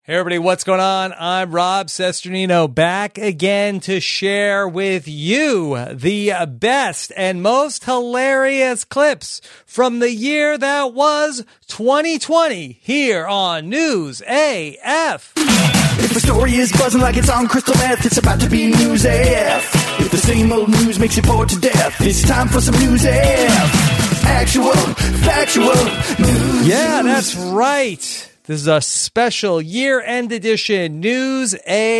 Hey everybody, what's going on? I'm Rob Cesternino, back again to share with you the best and most hilarious clips from the year that was 2020 here on News AF. If the story is buzzing like it's on crystal meth, it's about to be News AF. If the same old news makes you bored to death, it's time for some News AF. Actual, factual news. Yeah, that's right. This is a special year-end edition, News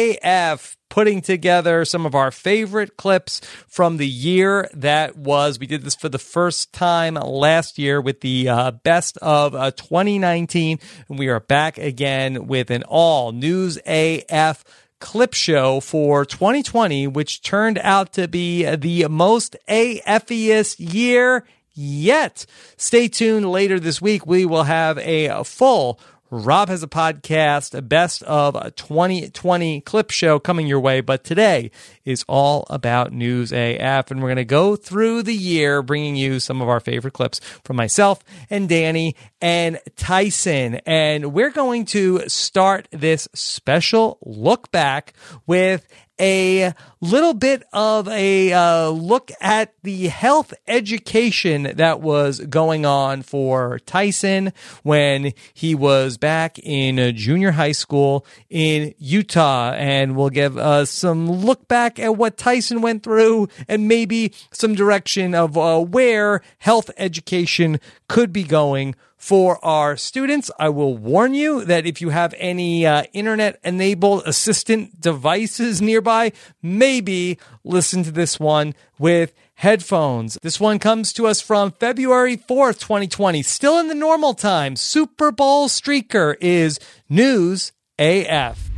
AF, putting together some of our favorite clips from the year that was. We did this for the first time last year with the best of 2019, and we are back again with an all News AF clip show for 2020, which turned out to be the most AF-iest year yet. Stay tuned later this week. We will have a full Rob Has a Podcast, best of 2020 clip show coming your way. But today is all about News AF, and we're going to go through the year bringing you some of our favorite clips from myself and Danny and Tyson. And we're going to start this special look back with a little bit of a look at the health education that was going on for Tyson when he was back in junior high school in Utah. And we'll give some look back at what Tyson went through and maybe some direction of where health education could be going for our students. I will warn you that if you have any internet-enabled assistant devices nearby, maybe listen to this one with headphones. This one comes to us from February 4th, 2020. Still in the normal time. Super Bowl streaker is News AF.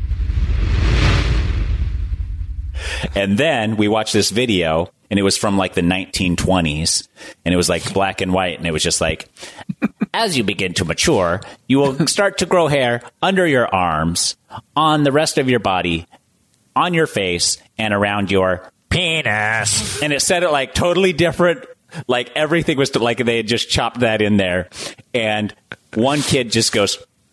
And then we watched this video, and it was from like the 1920s, and it was like black and white, and it was just like, as you begin to mature, you will start to grow hair under your arms, on the rest of your body, on your face, and around your penis. And it said it like totally different, like everything was like they had just chopped that in there. And one kid just goes,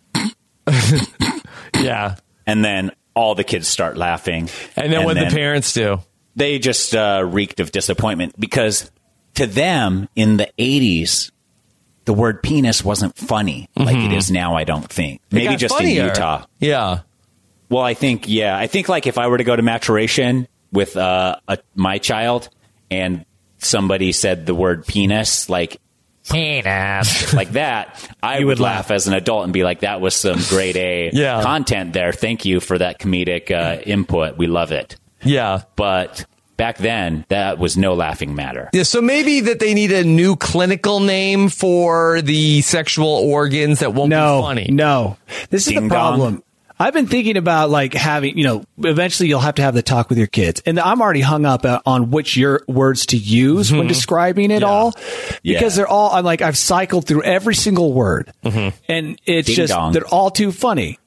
yeah. And then all the kids start laughing. And then what the parents do? They just reeked of disappointment because to them in the 80s, the word penis wasn't funny like it is now, I don't think. Maybe just funnier in Utah. Yeah. Well, I think like if I were to go to maturation with my child and somebody said the word penis, like penis, like that, I would laugh as an adult and be like, that was some grade A content there. Thank you for that comedic input. We love it. Yeah. But back then, that was no laughing matter. Yeah, so maybe that they need a new clinical name for the sexual organs that won't be funny. No, this is the problem. I've been thinking about like having, eventually you'll have to have the talk with your kids. And I'm already hung up on which your words to use when describing it all. Because they're all, I've cycled through every single word. And it's they're all too funny.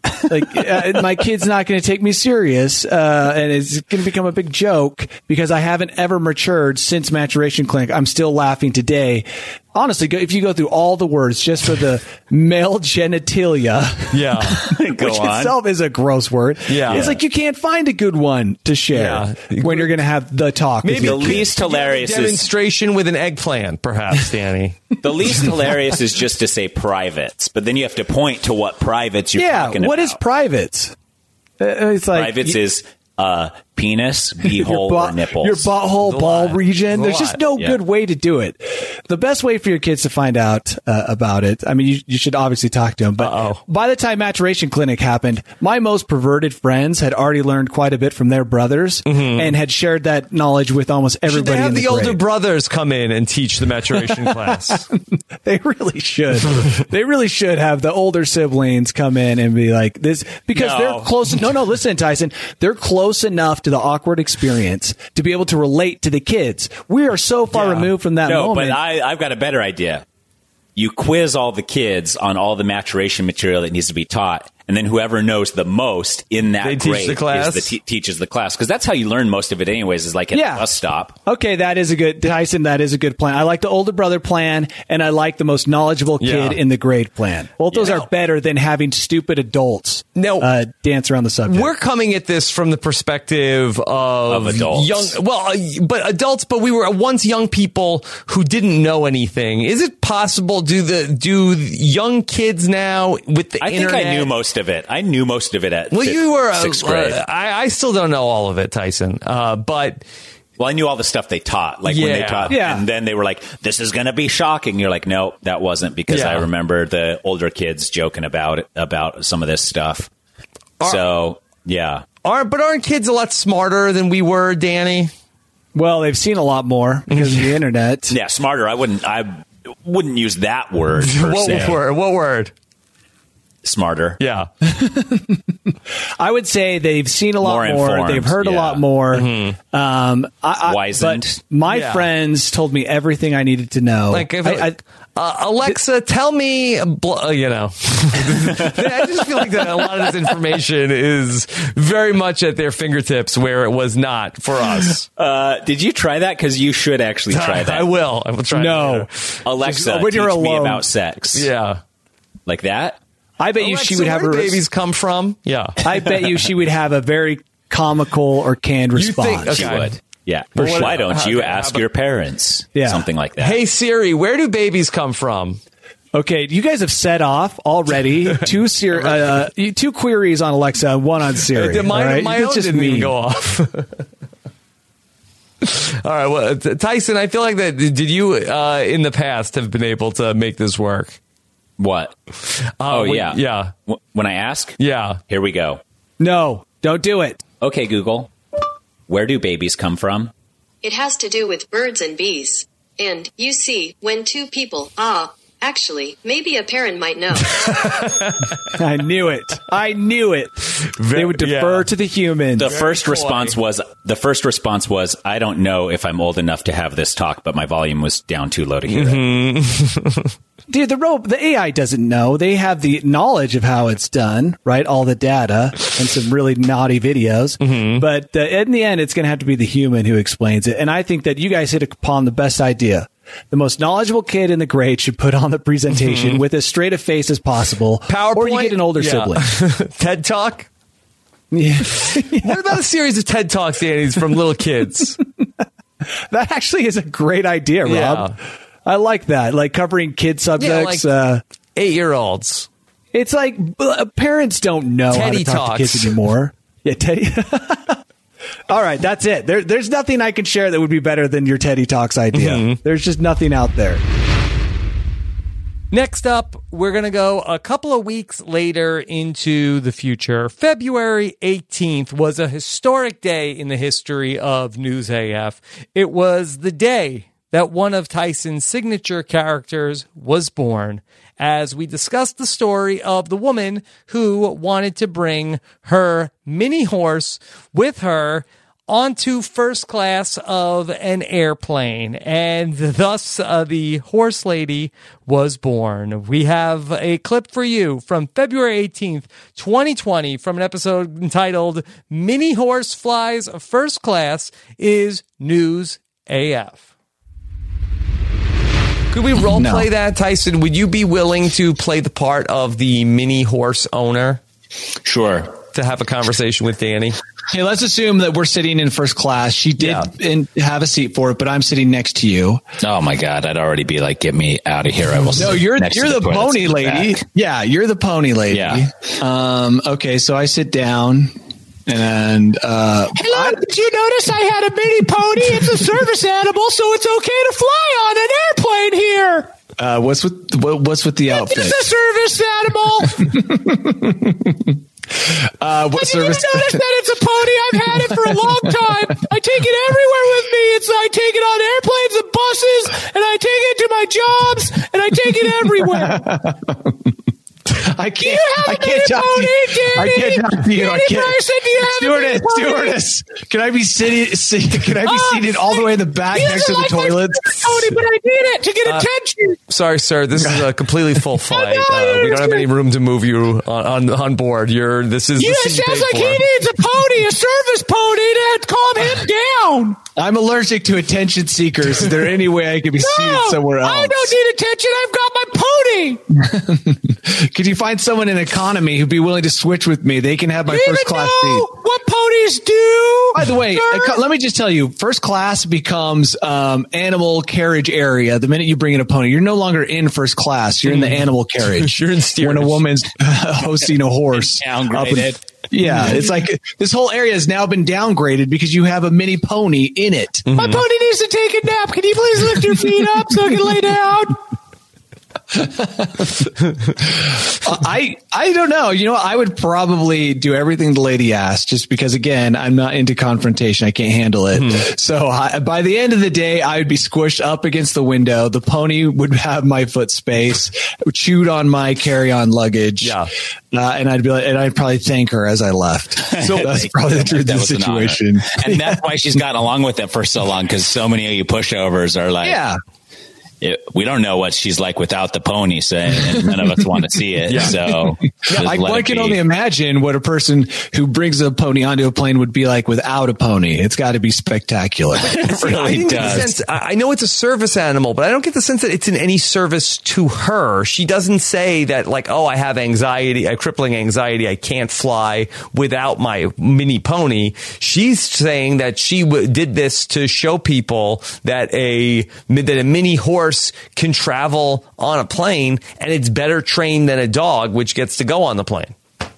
My kid's not going to take me serious, and it's going to become a big joke because I haven't ever matured since Maturation Clinic. I'm still laughing today. Honestly, if you go through all the words just for the male genitalia, which itself is a gross word, it's like you can't find a good one to share when you're going to have the talk. Maybe the least hilarious demonstration with an eggplant, perhaps, Danny. The least hilarious is just to say privates, but then you have to point to what privates you're talking about. What is privates? It's like privates is penis, beehole, or nipples. Your butthole, ball region. There's just no good way to do it. The best way for your kids to find out about it, I mean, you should obviously talk to them. But by the time Maturation Clinic happened, my most perverted friends had already learned quite a bit from their brothers and had shared that knowledge with almost everybody in the grade. Should they have the older brothers come in and teach the maturation class? They really should. They really should have the older siblings come in and be like this because they're close. No, listen, Tyson. They're close enough to the awkward experience to be able to relate to the kids. We are so far removed from that moment. But I've got a better idea. You quiz all the kids on all the maturation material that needs to be taught, and then whoever knows the most in that They teach grade the class? teaches the class, because that's how you learn most of it anyways, is like at the bus stop. Okay, that is a good, Tyson, that is a good plan. I like the older brother plan, and I like the most knowledgeable kid in the grade plan. Both those are better than having stupid adults dance around the subject. We're coming at this from the perspective of adults. But adults, but we were once young people who didn't know anything. Is it possible, do young kids now with the internet? I think I knew most of it. I knew most of it at you were 6th grade. I still don't know all of it, Tyson. But I knew all the stuff they taught, like when they taught, and then they were like, "This is going to be shocking." You're like, "No, that wasn't," because I remember the older kids joking about some of this stuff. Aren't kids a lot smarter than we were, Danny? Well, they've seen a lot more because of the internet. Yeah, smarter. I wouldn't use that word. What word? Smarter. Yeah. I would say they've seen a lot more. Informed, They've heard a lot more. Mm-hmm. Wizened. But my friends told me everything I needed to know. Like, Alexa, tell me, I just feel like that a lot of this information is very much at their fingertips, where it was not for us. Did you try that? Because you should actually try that. I will try. No. Alexa, teach me about sex. Yeah. Like that? I bet you she would have where babies come from. Yeah. I bet you she would have a very comical or canned response. She would. Yeah. Why don't you ask your parents? Yeah. Something like that. Hey, Siri, where do babies come from? Okay, you guys have set off already two queries on Alexa, one on Siri. My own didn't even go off. All right, well, Tyson, I feel like that. Did you in the past have been able to make this work? What? Yeah. When I ask? Yeah. Here we go. No, don't do it. Okay, Google. Where do babies come from? It has to do with birds and bees. And, you see, when two people, actually, maybe a parent might know. I knew it. They would defer to the humans. The first response was, I don't know if I'm old enough to have this talk, but my volume was down too low to hear it. Dude, the AI doesn't know. They have the knowledge of how it's done, right? All the data and some really naughty videos. Mm-hmm. But in the end, it's going to have to be the human who explains it. And I think that you guys hit upon the best idea. The most knowledgeable kid in the grade should put on the presentation with as straight a face as possible. PowerPoint. Or you get an older sibling. TED Talk. Yeah. What about a series of TED Talks, Danny, from little kids? That actually is a great idea, Rob. Yeah. I like that. Like covering kid subjects. Like 8-year-olds. It's like parents don't know Teddy how to talk to kids anymore. Yeah, Teddy. All right, that's it. There's nothing I can share that would be better than your Teddy Talks idea. Mm-hmm. There's just nothing out there. Next up, we're going to go a couple of weeks later into the future. February 18th was a historic day in the history of News AF. It was the day that one of Tyson's signature characters was born, as we discussed the story of the woman who wanted to bring her mini horse with her onto first class of an airplane, and thus the horse lady was born. We have a clip for you from February 18th, 2020, from an episode entitled Mini Horse Flies First Class is News AF. Could we role play that, Tyson? Would you be willing to play the part of the mini horse owner? Sure. To have a conversation with Danny? Hey, let's assume that we're sitting in first class. She did have a seat for it, but I'm sitting next to you. Oh my God, I'd already be like, get me out of here. I will. No, you're the pony lady. Back. Yeah, you're the pony lady. Yeah. Okay, so I sit down. And hello, did you notice I had a mini pony? It's a service animal, so it's okay to fly on an airplane here. What's with the outfit? It's a service animal. What service? Did you notice that it's a pony? I've had it for a long time. I take it everywhere with me. I take it on airplanes and buses, and I take it to my jobs, and I take it everywhere. I can't talk to you. I can't talk to you. I can't. Stewardess, can I be seated all the way in the back next to the toilets? Pony, but I need it to get attention. Sorry, sir. This is a completely full flight. We don't have any room to move you on board. This is. It sounds like he needs a pony, a service pony, to calm him down. I'm allergic to attention seekers. Is there any way I could be seated somewhere else? I don't need attention. I've got my pony. Could you find someone in economy who'd be willing to switch with me? They can have my first class seat. What ponies do? By the way, let me just tell you, first class becomes animal carriage area. The minute you bring in a pony, you're no longer in first class. You're in the animal carriage. You're in steerage. When a woman's hosting a horse. Downgraded. Yeah, it's like this whole area has now been downgraded because you have a mini pony in it. My pony needs to take a nap. Can you please lift your feet up so I can lay down? I don't know. You know, I would probably do everything the lady asked, just because, again, I'm not into confrontation. I can't handle it. So by the end of the day, I would be squished up against the window. The pony would have my foot space, chewed on my carry-on luggage. Yeah. And I'd be like, and I'd probably thank her as I left. So that's probably the truth of the situation. And that's why she's gotten along with it for so long, because so many of you pushovers are like, we don't know what she's like without the pony, and none of us want to see it. So I can only imagine what a person who brings a pony onto a plane would be like without a pony. It's got to be spectacular. It really does. I know it's a service animal, but I don't get the sense that it's in any service to her. She doesn't say that, like, oh, I have anxiety, crippling anxiety. I can't fly without my mini pony. She's saying that she did this to show people that a mini horse can travel on a plane, and it's better trained than a dog, which gets to go on the plane.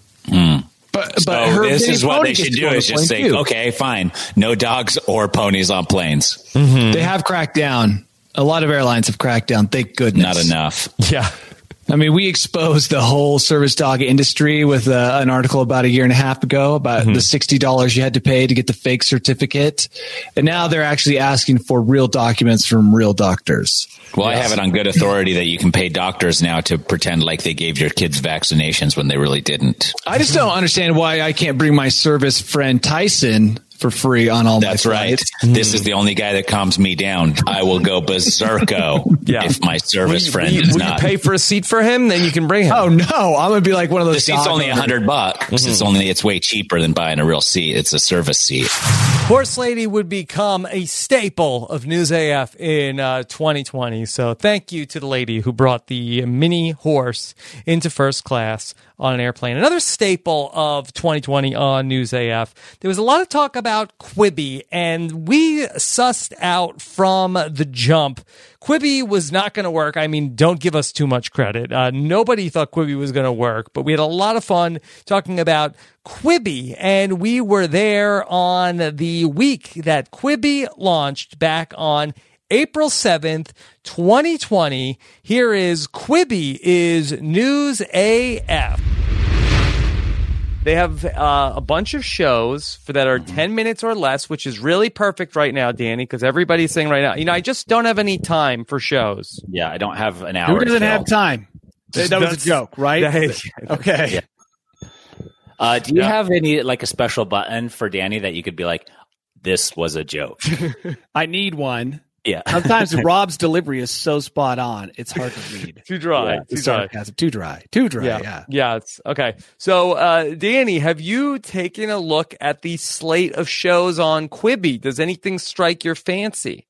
But so this is what they should do, is just say, okay, fine, no dogs or ponies on planes. They have cracked down. A lot of airlines have cracked down. Thank goodness. Not enough. Yeah. I mean, we exposed the whole service dog industry with an article about a year and a half ago about the $60 you had to pay to get the fake certificate. And now they're actually asking for real documents from real doctors. Well, I have it on good authority that you can pay doctors now to pretend like they gave your kids vaccinations when they really didn't. I just don't understand why I can't bring my service friend Tyson for free on all my flights. That's right. This is the only guy that calms me down. I will go berserko if my service friend is not. Will you pay for a seat for him? Then you can bring him. Oh, no. I'm going to be like one of those. The seat's only $100. It's way cheaper than buying a real seat. It's a service seat. Horse Lady would become a staple of News AF in 2020. So thank you to the lady who brought the mini horse into first class on an airplane. Another staple of 2020 on News AF. There was a lot of talk about Quibi, and we sussed out from the jump Quibi was not going to work. I mean, don't give us too much credit. Nobody thought Quibi was going to work, but we had a lot of fun talking about Quibi, and we were there on the week that Quibi launched back on April 7th, 2020. Here is Quibi is News AF. They have a bunch of shows that are 10 minutes or less, which is really perfect right now, Danny, because everybody's saying right now, I just don't have any time for shows. Yeah, I don't have an hour. Who doesn't have time? That was a joke, right? Okay. Do you have any, like, a special button for Danny that you could be like, this was a joke? I need one. Yeah. Sometimes Rob's delivery is so spot on, it's hard to read. Too dry. Yeah, Too dry. Yeah. Yeah. It's okay. So, Danny, have you taken a look at the slate of shows on Quibi? Does anything strike your fancy?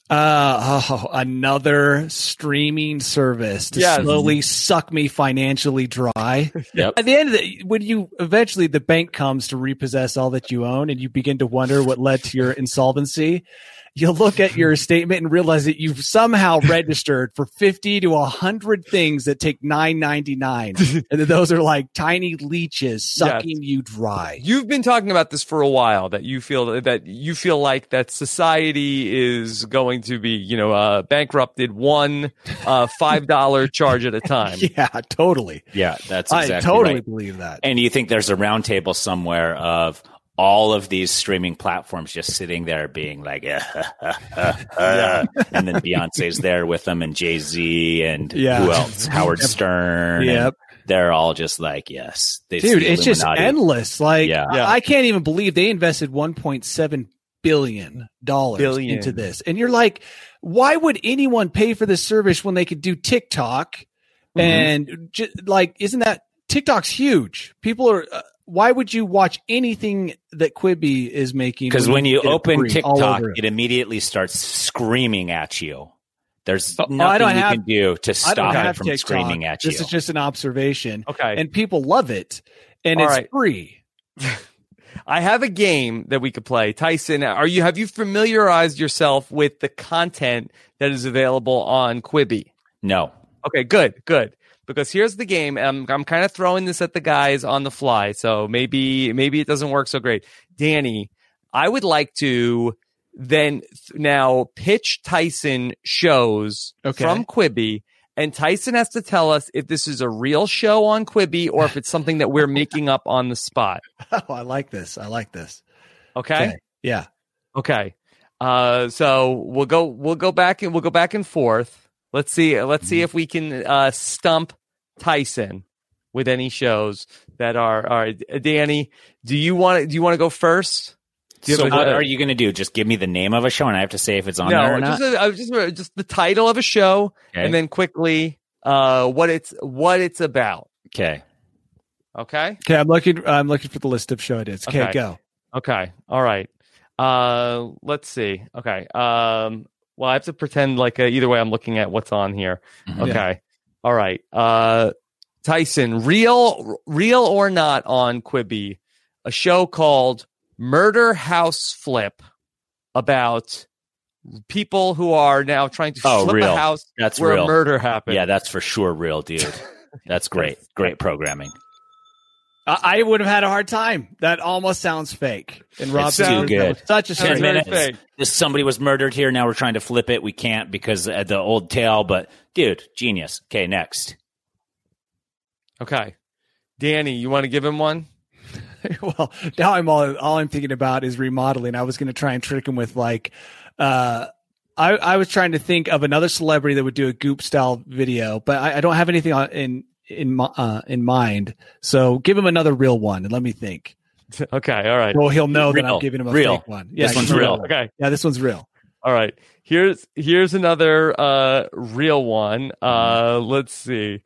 Another streaming service to slowly suck me financially dry. Yep. At the end of when you eventually the bank comes to repossess all that you own and you begin to wonder what led to your insolvency, you'll look at your statement and realize that you've somehow registered for 50 to 100 things that take $9.99. And those are like tiny leeches sucking you dry. You've been talking about this for a while, that you feel like that society is going to be, bankrupted one $5 charge at a time. Yeah, totally. Yeah, that's exactly I totally right. believe that. And you think there's a round table somewhere of all of these streaming platforms just sitting there being like, and then Beyonce's there with them, and Jay-Z, and who else? Howard Stern. Yep. they're all just like, yes, dude, it's just endless. Like, Yeah. I can't even believe they invested $1.7 billion into this. And you're like, why would anyone pay for this service when they could do TikTok? And isn't that TikTok's huge? People are, why would you watch anything that Quibi is making? Because when you open TikTok, it immediately starts screaming at you. There's nothing you can do to stop it from screaming at you. This is just an observation. Okay. And people love it. And it's free. I have a game that we could play. Tyson, have you familiarized yourself with the content that is available on Quibi? No. Okay, good. Because here's the game. I'm kind of throwing this at the guys on the fly, so maybe it doesn't work so great. Danny, I would like to then now pitch Tyson shows from Quibi, and Tyson has to tell us if this is a real show on Quibi or if it's something that we're making up on the spot. Oh, I like this. Okay? Yeah. Okay. So we'll go back and forth. Let's see if we can stump Tyson with any shows that are. All right, Danny, do you want to go first? So what are you going to do? Just give me the name of a show, and I have to say if it's on there or not? Just the title of a show, and then quickly what it's about. Okay. I'm looking for the list of show ideas. Okay, go. Okay, all right. Let's see. Okay. Well, I have to pretend like either way I'm looking at what's on here. Okay. Yeah. All right. Tyson, real or not on Quibi, a show called Murder House Flip about people who are now trying to flip a house where a murder happened. Yeah, that's for sure real, dude. That's great. Great programming. I would have had a hard time. That almost sounds fake. And Rob, too good. Such a 10 minutes. Somebody was murdered here. Now we're trying to flip it. We can't because of the old tale. But dude, genius. Okay, next. Okay, Danny, you want to give him one? Well, now all I'm thinking about is remodeling. I was going to try and trick him with I was trying to think of another celebrity that would do a Goop style video, but I don't have anything in mind. So give him another real one and let me think. Okay, all right. Well, he'll know that I'm giving him a fake one. Yeah, this one's real. Okay. Yeah, this one's real. All right. Here's another real one. Let's see.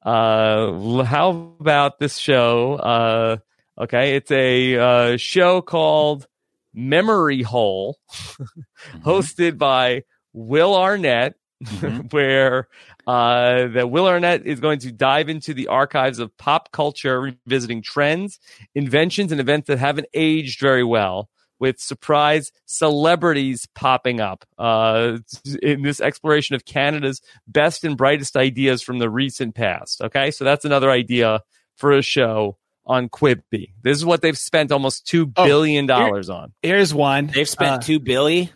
How about this show? Okay, it's a show called Memory Hole, hosted by Will Arnett, where that Will Arnett is going to dive into the archives of pop culture, revisiting trends, inventions, and events that haven't aged very well, with surprise celebrities popping up in this exploration of Canada's best and brightest ideas from the recent past. Okay, so that's another idea for a show on Quibi. This is what they've spent almost $2 billion on. Here's one. They've spent $2 billion?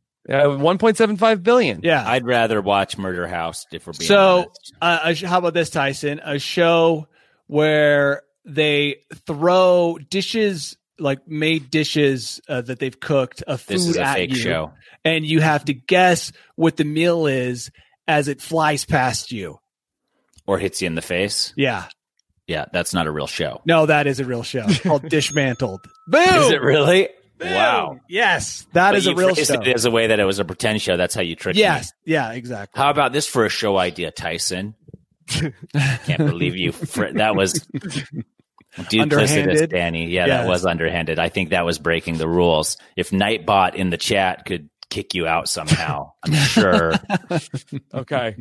$1.75 billion. Yeah. I'd rather watch Murder House if we're being honest. How about this, Tyson? A show where they throw dishes, like made dishes that they've cooked, of food this is a at fake you, show. And you have to guess what the meal is as it flies past you. Or hits you in the face. Yeah. Yeah, that's not a real show. No, that is a real show. It's called Dishmantled. Boom! Is it really? Boom! Wow. Yes, that is a real show. It is a way that it was a pretend show. That's how you trick me. Yes. Yeah, exactly. How about this for a show idea, Tyson? Can't believe you. That was duplicitous, Danny. Yeah, that was underhanded. I think that was breaking the rules. If Nightbot in the chat could kick you out somehow, I'm sure. Okay.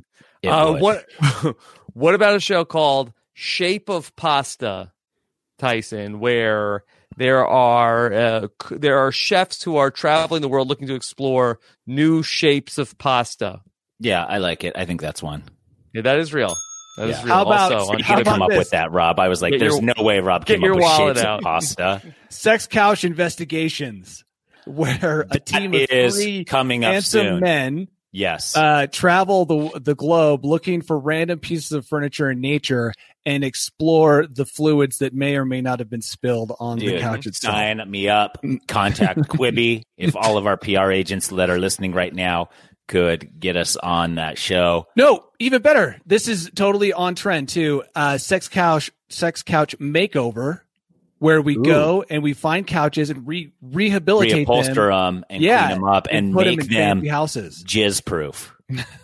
What about a show called Shape of Pasta, Tyson, where there are chefs who are traveling the world looking to explore new shapes of pasta? Yeah, I like it. I think that's one. Yeah, that is real. That is real. How about, also, you could have come up with that, Rob. I was like, there's no way Rob came up with shapes of pasta. Sex Couch Investigations, where a team of three coming up handsome men travel the globe looking for random pieces of furniture in nature and explore the fluids that may or may not have been spilled on the couch itself. Sign me up. Contact Quibi. If all of our PR agents that are listening right now could get us on that show. No, even better. This is totally on trend too. Sex couch makeover, where we go and we find couches and rehabilitate reupholster them and clean them up and put make them in them houses. jizz proof.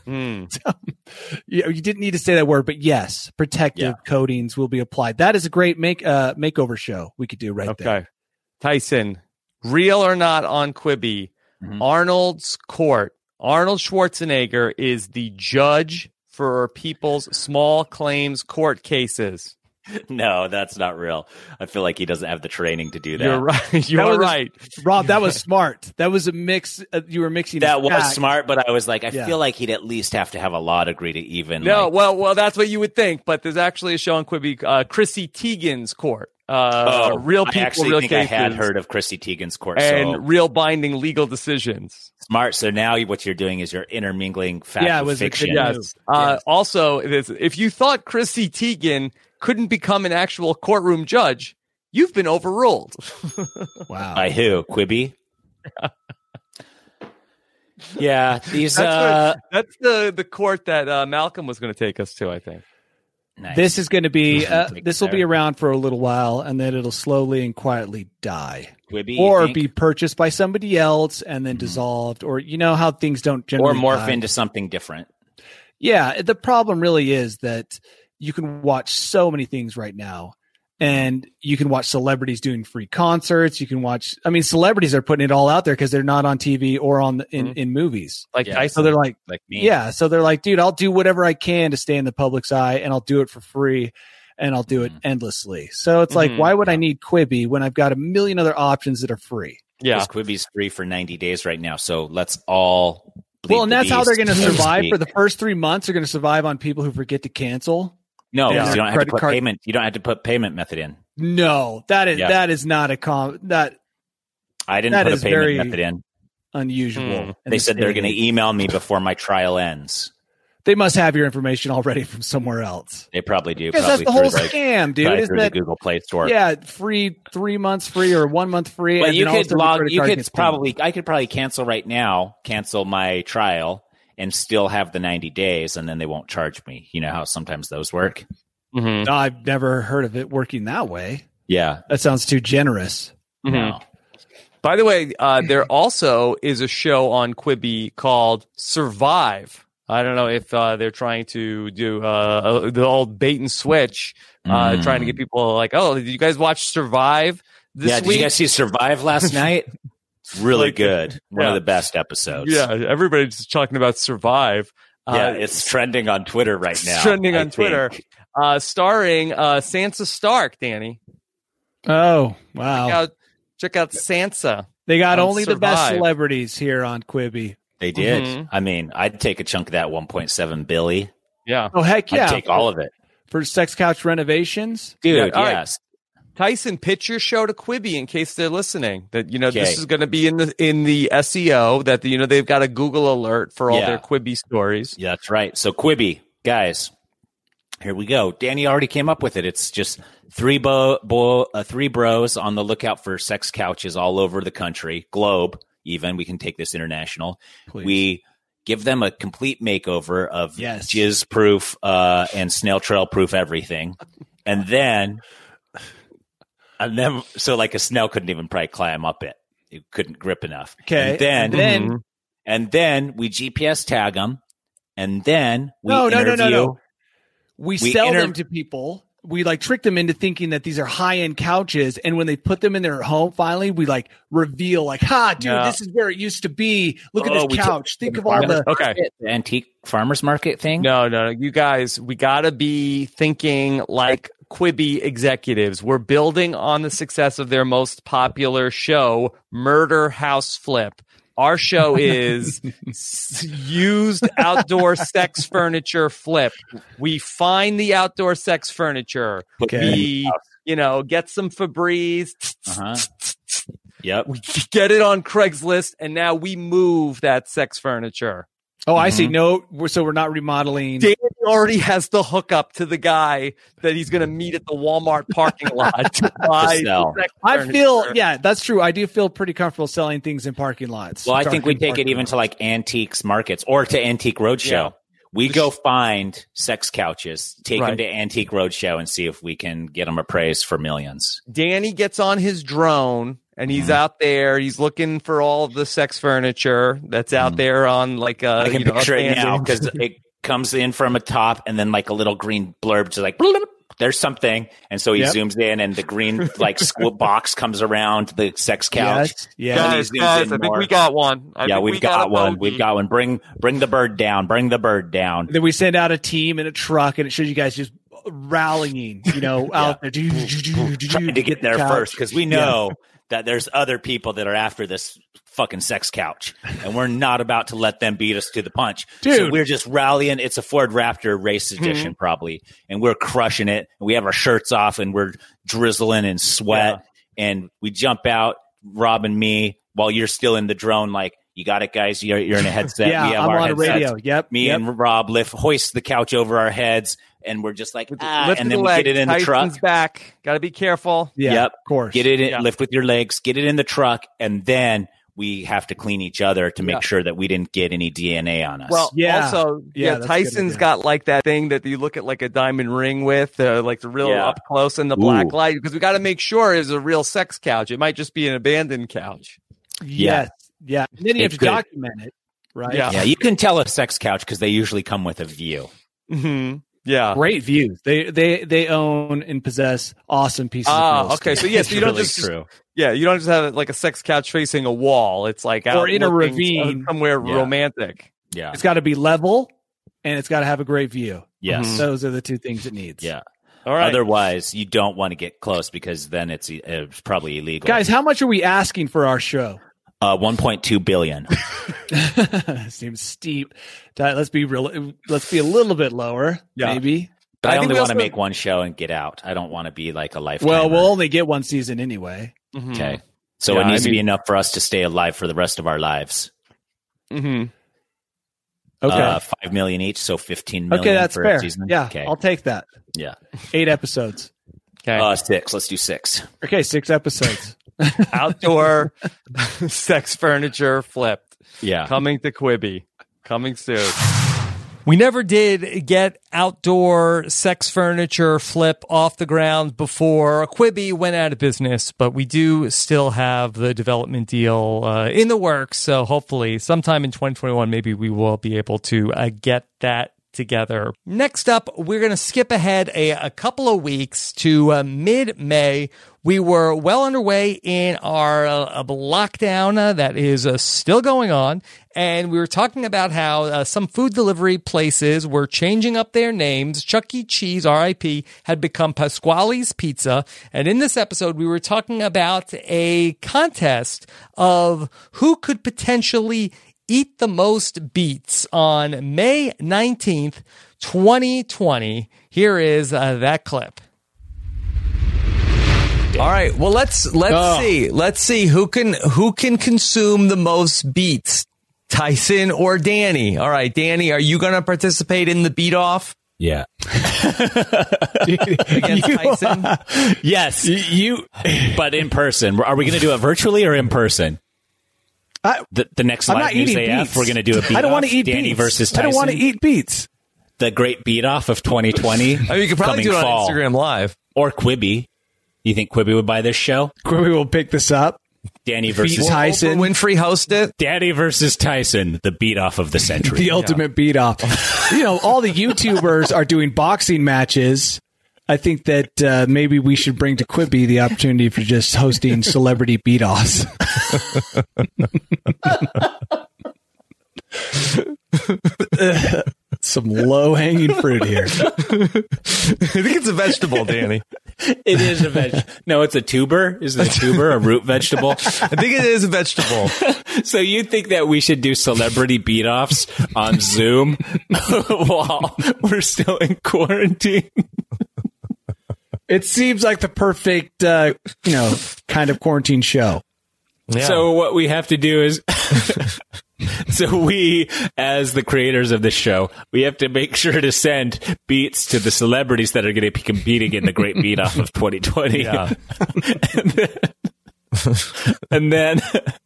You didn't need to say that word, but yes, protective coatings will be applied. That is a great makeover show we could do there. Okay. Tyson, real or not on Quibi, Arnold's Court. Arnold Schwarzenegger is the judge for people's small claims court cases. No, that's not real. I feel like he doesn't have the training to do that. You're right. You're right. Rob, that was smart. That was a mix. You were mixing that was back. smart, but I was like, I feel like he'd at least have to have a law degree to even. No, well, that's what you would think. But there's actually a show on Quibi, Chrissy Teigen's Court. Real people, I actually real think cases, I had heard of Chrissy Teigen's Court. And real binding legal decisions. Smart. So now what you're doing is you're intermingling fact with fiction. Yes. Also, if you thought Chrissy Teigen couldn't become an actual courtroom judge, you've been overruled. Wow. By who? Quibi? Yeah. These. That's the court that Malcolm was going to take us to, I think. Nice. This is going to be this will be around for a little while, and then it'll slowly and quietly die, Quibi, or be purchased by somebody else and then dissolved, or you know how things don't generally or morph die. into something different. Yeah, the problem really is that you can watch so many things right now, and you can watch celebrities doing free concerts. You can watch. I mean, celebrities are putting it all out there because they're not on TV or on in movies. So they're like me. Yeah, so they're like, dude, I'll do whatever I can to stay in the public's eye, and I'll do it for free, and I'll do it endlessly. So it's like, why would I need Quibi when I've got a million other options that are free? Yeah, Quibi's free for 90 days right now. So let's all. Well, and that's how they're going to survive for the first 3 months. They're going to survive on people who forget to cancel. No, because you don't have to put payment. You don't have to put payment method in. No, that is not that. I didn't put a payment method in. Unusual. They said they're going to email me before my trial ends. They must have your information already from somewhere else. They probably do. Because that's the whole scam, dude. Isn't that the Google Play Store? Yeah, free 3 months free or 1 month free. But you could log. You could probably. I could probably cancel right now. Cancel my trial. And still have the 90 days, and then they won't charge me. You know how sometimes those work? No, I've never heard of it working that way. Yeah. That sounds too generous. No. By the way, there also is a show on Quibi called Survive. I don't know if they're trying to do the old bait and switch, trying to get people like, oh, did you guys watch Survive this week? Did you guys see Survive last night? Really good. One of the best episodes. Yeah, everybody's talking about Survive. It's trending on Twitter right now. It's trending on Twitter. Starring Sansa Stark, Danny. Oh, wow. Check out Sansa. They got only the best celebrities here on Quibi. They did. I mean, I'd take a chunk of that 1.7 billion. Yeah. Oh, heck yeah. I'd take all of it. For Sex Couch renovations? Dude, yes. Right. Tyson, pitch your show to Quibi in case they're listening. That this is going to be in the SEO. That they've got a Google alert for all their Quibi stories. Yeah, that's right. So Quibi, guys, here we go. Danny already came up with it. It's just three bros on the lookout for sex couches all over the country, globe. Even we can take this international. Please. We give them a complete makeover of jizz proof and snail trail proof everything, and then. So like a snail couldn't even probably climb up it. It couldn't grip enough. Okay. And then we GPS tag them. And then we No. We sell them to people. We trick them into thinking that these are high-end couches. And when they put them in their home, finally, we reveal this is where it used to be. Look at this couch. Think of all the antique farmers market thing. No. You guys, we got to be thinking like Quibi executives. We're building on the success of their most popular show, Murder House Flip. Our show is used outdoor sex furniture flip. We find the outdoor sex furniture. We, get some Febreze. Yep. We get it on Craigslist, and now we move that sex furniture. Oh, I see. No, so we're not remodeling. Danny already has the hookup to the guy that he's going to meet at the Walmart parking lot to buy sell. the sex I furniture. feel, yeah, that's true. I do feel pretty comfortable selling things in parking lots. Well, I think we take it Parking even to like antiques markets or to Antique Roadshow. Yeah. We go find sex couches, take Right. them to Antique Roadshow and see if we can get them appraised for millions. Danny gets on his drone and he's out there. He's looking for all of the sex furniture that's out there on like I can picture it now abandoned- because it comes in from a top and then like a little green blurb just like bloop, there's something, and so he Yep. zooms in and the green like squid box comes around the sex couch. Yes. And he Guys, zooms in I think more. we got one. I Yeah, think we've we got a one. bogey. We've got one. Bring the bird down. Bring the bird down. Then we send out a team in a truck, and it shows you guys just rallying, out there. Trying to get there first because we know that there's other people that are after this fucking sex couch, and we're not about to let them beat us to the punch. So Dude. we're just rallying. It's a Ford Raptor race edition probably, and we're crushing it. And we have our shirts off and we're drizzling in sweat, and we jump out, Rob and me, while you're still in the drone. Like, you got it, guys. You're in a headset. Yeah, we have I'm our on a headsets. radio. Yep. Me and Rob hoist the couch over our heads, and we're just like, Lift and the then we leg. get it in the Tyson's truck. back. Got to be careful. Yeah, Yep. of course. Get it in, Yeah. lift with your legs, get it in the truck, and then we have to clean each other to make sure that we didn't get any DNA on us. Well, Yeah. also, Yeah, that's a good Tyson's idea. got like that thing that you look at like a diamond ring with, like the real Yeah. up close and the black Ooh. light, because we got to make sure it's a real sex couch. It might just be an abandoned couch. Yes. Yeah. And then you have It to could. document it, right? Yeah. yeah, you can tell a sex couch because they usually come with a view. Mm-hmm. Yeah. Great views. They own and possess awesome pieces of real Okay. estate. So yes, It's you don't really just true. Yeah, you don't just have like a sex couch facing a wall. It's like out Or in a looking ravine. somewhere Yeah. romantic. Yeah, It's got to be level, and it's got to have a great view. yes, Those are the two things it needs. yeah. All right. Otherwise, you don't want to get close because then it's probably illegal. Guys, how much are we asking for our show? 1.2 billion. Seems steep. Let's be real. Let's be a little bit lower, Yeah. maybe. But I I think only we want to also- make one show and get out. I don't want to be like a lifetime. Well, we'll only get one season anyway. Okay. So Yeah, it needs I to be mean- enough for us to stay alive for the rest of our lives. Mm-hmm. Okay. 5 million each, so 15 million. Okay, that's for fair. A season. Yeah, Okay. I'll take that. Yeah. 8 episodes. Okay. 6. Let's do 6. Okay, 6 episodes. Outdoor sex furniture flipped. Yeah. Coming to Quibi. Coming soon. We never did get outdoor sex furniture flip off the ground before Quibi went out of business, but we do still have the development deal in the works. So hopefully sometime in 2021, maybe we will be able to get that together. Next up, we're going to skip ahead a couple of weeks to mid-May. We were well underway in our lockdown that is still going on, and we were talking about how some food delivery places were changing up their names. Chuck E. Cheese, RIP, had become Pasquale's Pizza, and in this episode, we were talking about a contest of who could potentially eat the most beets on May 19th, 2020. Here is that clip. All right. Well, let's see. Let's see who can consume the most beets, Tyson or Danny. All right, Danny, are you going to participate in the beat off Yeah. against Tyson? Yes. But in person. Are we going to do it virtually or in person? The next I'm live not news eating AF, beets. we're going to do a beat I don't want off. to eat Danny beets. versus Tyson. I don't want to eat beets. The great beat off of 2020. I mean, you could probably do it on fall. Instagram Live. Or Quibi. You think Quibi would buy this show? Quibi will pick this up. Danny versus Beat Tyson. Oprah Winfrey host it. Danny versus Tyson, the beat off of the century. The ultimate beat off. All the YouTubers are doing boxing matches. I think that maybe we should bring to Quibi the opportunity for just hosting celebrity beat offs. Some low hanging fruit here. I think it's a vegetable, Danny. It is a veg. No, it's a tuber. Is it a tuber, a root vegetable? I think it is a vegetable. So you think that we should do celebrity beat offs on Zoom while we're still in quarantine? It seems like the perfect, kind of quarantine show. Yeah. So what we have to do is So we, as the creators of this show, we have to make sure to send beats to the celebrities that are going to be competing in the Great Beat Off of 2020. Yeah. and then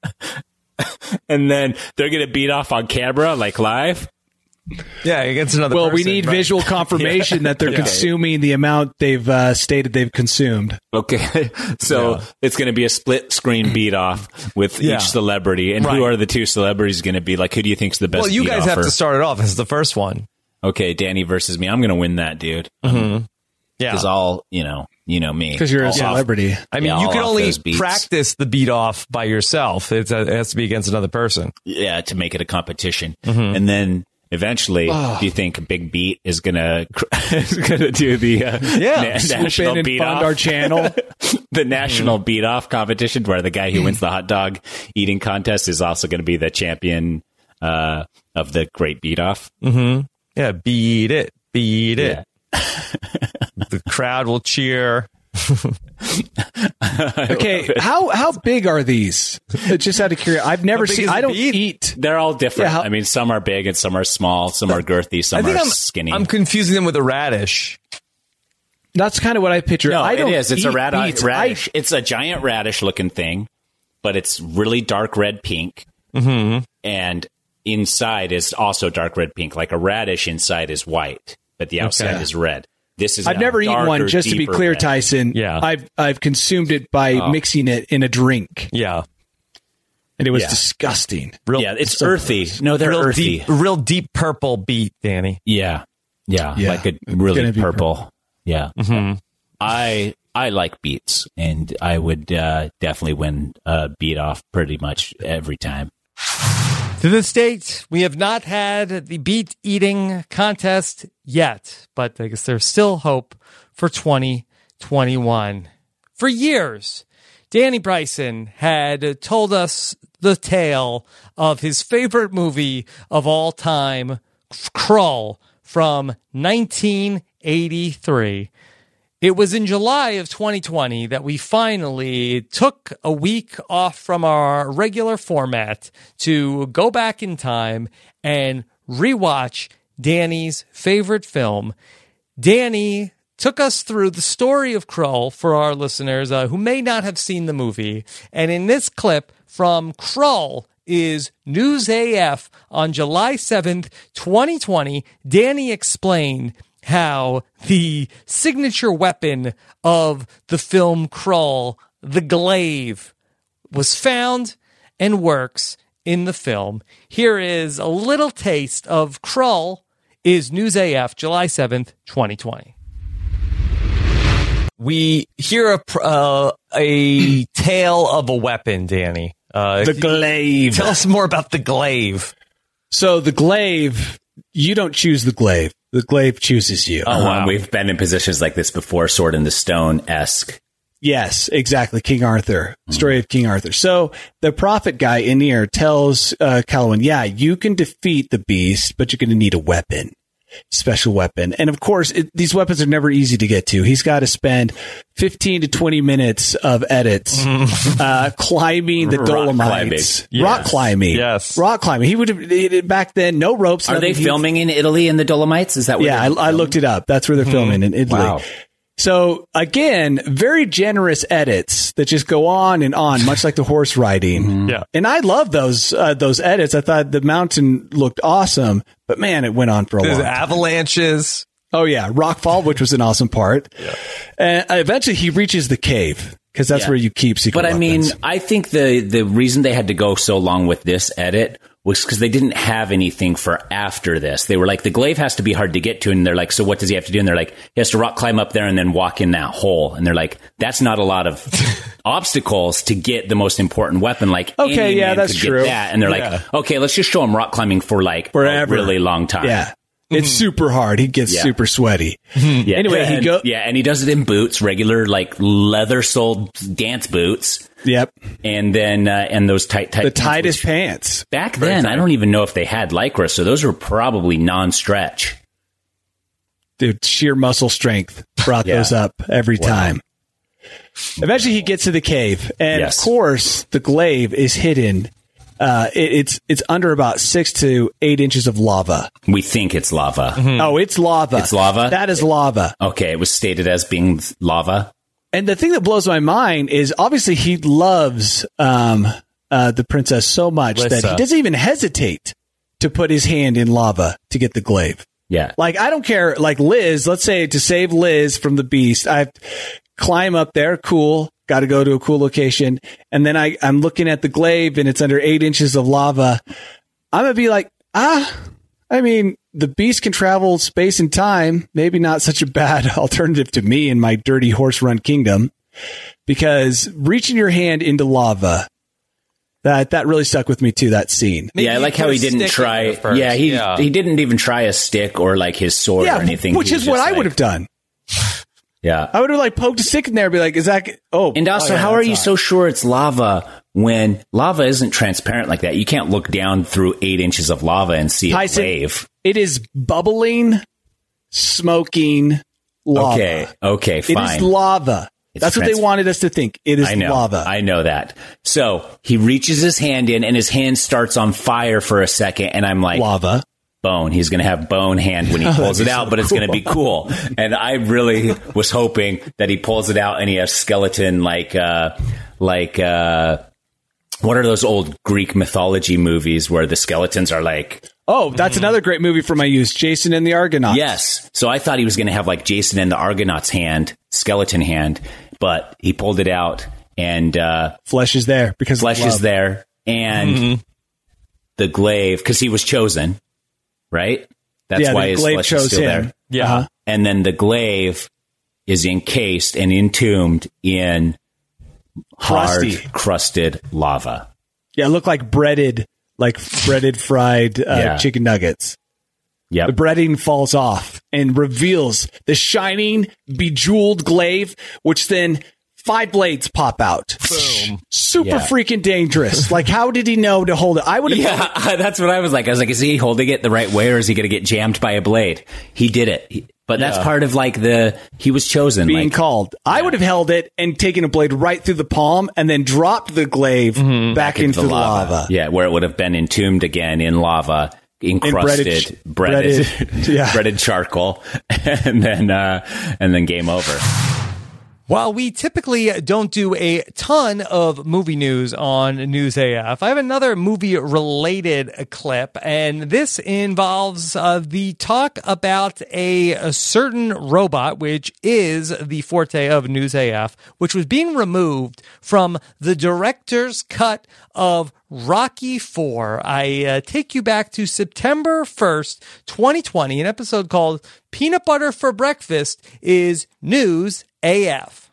they're going to beat off on camera, like live. Yeah, against another Well, person, we need right? visual confirmation that they're consuming the amount they've stated they've consumed. Okay, so it's going to be a split screen beat off with each celebrity, and who are the two celebrities going to be? Like, who do you think's the best? Well, you guys have beat-offer? to start it off as the first one. Okay, Danny versus me. I'm going to win that, dude. Mm-hmm. Yeah, because all you know me. Because you're a celebrity. I mean, Yeah, you can all off only those beats. practice the beat off by yourself. It has to be against another person. Yeah, to make it a competition, Mm-hmm. and then. Eventually, do you think Big Beat is gonna do the national and beat fund off our channel? The national beat off competition, where the guy who wins the hot dog eating contest is also going to be the champion of the Great Beat Off. Mm-hmm. Yeah, beat it. The crowd will cheer. Okay, how big are these? Just out of curiosity, I've never big seen. is the I don't beat? eat. They're all different. Yeah, I mean, some are big and some are small. Some are girthy. Some are skinny. I'm confusing them with a radish. That's kind of what I picture. No, I don't it is. It's a eat beets. radish. It's a giant radish-looking thing, but it's really dark red pink. Mm-hmm. And inside is also dark red pink. Like a radish inside is white, but the outside is red. This is I've never eaten one. Just to be clear, red. Tyson. Yeah. I've consumed it by mixing it in a drink, Yeah. and it was disgusting. It's earthy. No, they're earthy. Real deep purple beet, Danny. Yeah, like a It's really gonna be purple. Yeah, Mm-hmm. I like beets, and I would definitely win beat off pretty much every time. To this date, we have not had the beet eating contest yet, but I guess there's still hope for 2021. For years, Danny Bryson had told us the tale of his favorite movie of all time, Krull, from 1983. It was in July of 2020 that we finally took a week off from our regular format to go back in time and rewatch Danny's favorite film. Danny took us through the story of Krull for our listeners who may not have seen the movie. And in this clip from Krull is News AF on July 7th, 2020. Danny explained how the signature weapon of the film Krull, the glaive, was found and works in the film. Here is a little taste of Krull is News AF, July 7th, 2020. We hear a tale of a weapon, Danny. The glaive. Tell us more about the glaive. So the glaive, you don't choose the glaive. The glaive chooses you. Oh, wow. We've been in positions like this before, Sword in the Stone-esque. Yes, exactly. King Arthur. Story of King Arthur. So the prophet guy, Aenir, tells Calawan, yeah, you can defeat the beast, but you're going to need a weapon. Special weapon. And of course, these weapons are never easy to get to. He's got to spend 15 to 20 minutes of edits climbing the Dolomites. Rock climbing. Yes. Rock climbing. He would have, back then, no ropes. Are they filming in Italy in the Dolomites? Is that what I looked it up. That's where they're filming in Italy. Wow. So again, very generous edits that just go on and on, much like the horse riding. Yeah. And I love those edits. I thought the mountain looked awesome, but man, it went on for a There's long time. avalanches. Oh yeah, rockfall, which was an awesome part. Yeah. And eventually he reaches the cave because that's where you keep secret But I mean, weapons. I think the reason they had to go so long with this edit was because they didn't have anything for after this. They were like, the glaive has to be hard to get to. And they're like, so what does he have to do? And they're like, he has to rock climb up there and then walk in that hole. And they're like, that's not a lot of obstacles to get the most important weapon. Like, Okay, any yeah, man that's could true. Get that. And they're like, okay, let's just show him rock climbing for like Forever. a really long time. Yeah. It's super hard. He gets super sweaty. Yeah. Anyway, and he does it in boots, regular like leather-soled dance boots. Yep. And then and those tight The tightest pants. back then, I don't even know if they had Lycra, so those were probably non-stretch. Dude, sheer muscle strength brought those up every time. Eventually he gets to the cave, and Yes. of course the glaive is hidden It's under about 6 to 8 inches of lava. We think it's lava. Oh, it's lava. It's lava? That is lava. Okay, it was stated as being lava. And the thing that blows my mind is obviously he loves the princess so much that he doesn't even hesitate to put his hand in lava to get the glaive. Yeah. Like, I don't care. Like Liz, let's say to save Liz from the beast, I climb up there. Cool. Got to go to a cool location. And then I'm looking at the glaive and it's under 8 inches of lava. I'm going to be like, I mean, the beast can travel space and time. Maybe not such a bad alternative to me in my dirty horse run kingdom, because reaching your hand into lava, that really stuck with me too, that scene. Maybe I like how he didn't try. He didn't even try a stick or like his sword or anything. Which is what I would have done. Yeah. I would have like poked a stick in there and be like, is that, and also how are you so sure it's lava when lava isn't transparent like that? You can't look down through 8 inches of lava and see a glaive. It is bubbling, smoking lava. Okay, fine. It is lava. That's what they wanted us to think. It is lava. I know that. So he reaches his hand in and his hand starts on fire for a second. And I'm like, lava. Bone. He's going to have bone hand when he pulls it out, but it's going to be cool. And I really was hoping that he pulls it out and he has skeleton like what are those old Greek mythology movies where the skeletons are like... Oh, that's another great movie for my use. Jason and the Argonauts. Yes. So I thought he was going to have like Jason and the Argonauts skeleton hand, but he pulled it out and... flesh is there because flesh is there. And the glaive, because he was chosen, right? That's why his flesh is still there. Yeah. Uh-huh. And then the glaive is encased and entombed in hard, crusted lava. Yeah, it looked like breaded fried chicken nuggets. Yep. The breading falls off and reveals the shining, bejeweled glaive, which then 5 blades pop out. Boom. Super freaking dangerous. Like, how did he know to hold it? I would have. Yeah, that's what I was like. I was like, is he holding it the right way or is he going to get jammed by a blade? He did it. But that's part of like he was chosen. Being called. I would have held it and taken a blade right through the palm and then dropped the glaive back into the lava. Yeah, where it would have been entombed again in lava, encrusted, breaded charcoal, and then game over. While we typically don't do a ton of movie news on News AF, I have another movie-related clip, and this involves the talk about a certain robot, which is the forte of News AF, which was being removed from the director's cut of Rocky IV. I take you back to September 1st, 2020. An episode called Peanut Butter for Breakfast is News AF.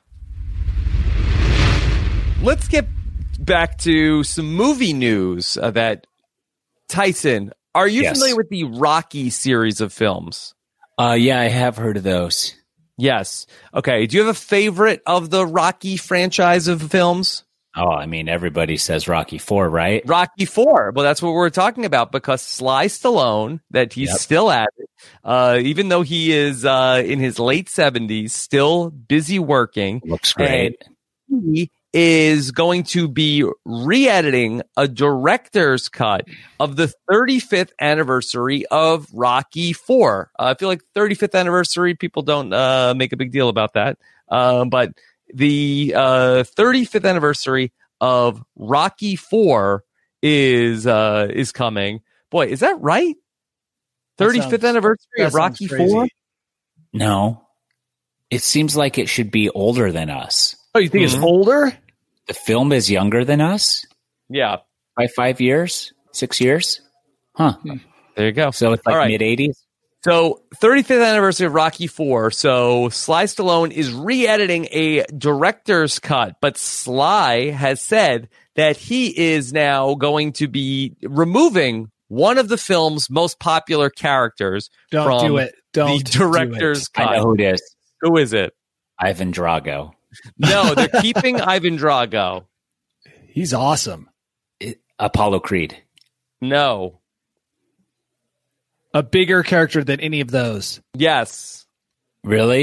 Let's get back to some movie news that Tyson, are you familiar with the Rocky series of films? Yeah, I have heard of those. Yes. Okay. Do you have a favorite of the Rocky franchise of films? Oh, I mean, everybody says Rocky IV, right? Rocky IV. Well, that's what we're talking about because Sly Stallone, that he's still at it, even though he is in his late 70s, still busy working. Looks great. And he is going to be re-editing a director's cut of the 35th anniversary of Rocky IV. I feel like 35th anniversary, people don't make a big deal about that. But the 35th anniversary of Rocky IV is coming. Boy, is that right? 35th anniversary of Rocky IV? No. It seems like it should be older than us. Oh, you think it's older? The film is younger than us? Yeah. By 5 years? 6 years? Huh. There you go. So it's like mid-80s? So 35th anniversary of Rocky IV. So Sly Stallone is re-editing a director's cut, but Sly has said that he is now going to be removing one of the film's most popular characters from the director's cut. I know who it is. Who is it? Ivan Drago. No, they're keeping Ivan Drago. He's awesome. Apollo Creed. No. A bigger character than any of those. Yes. Really?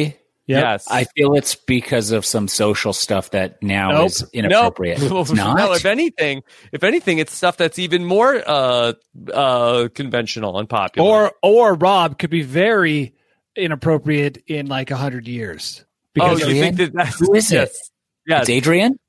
Yep. Yes. I feel it's because of some social stuff that now is inappropriate. Nope. It's not? No, if anything, it's stuff that's even more conventional and popular. Or Rob could be very inappropriate in like 100 years. Because Adrian? you think that's Who is it? Yes. It's Adrian?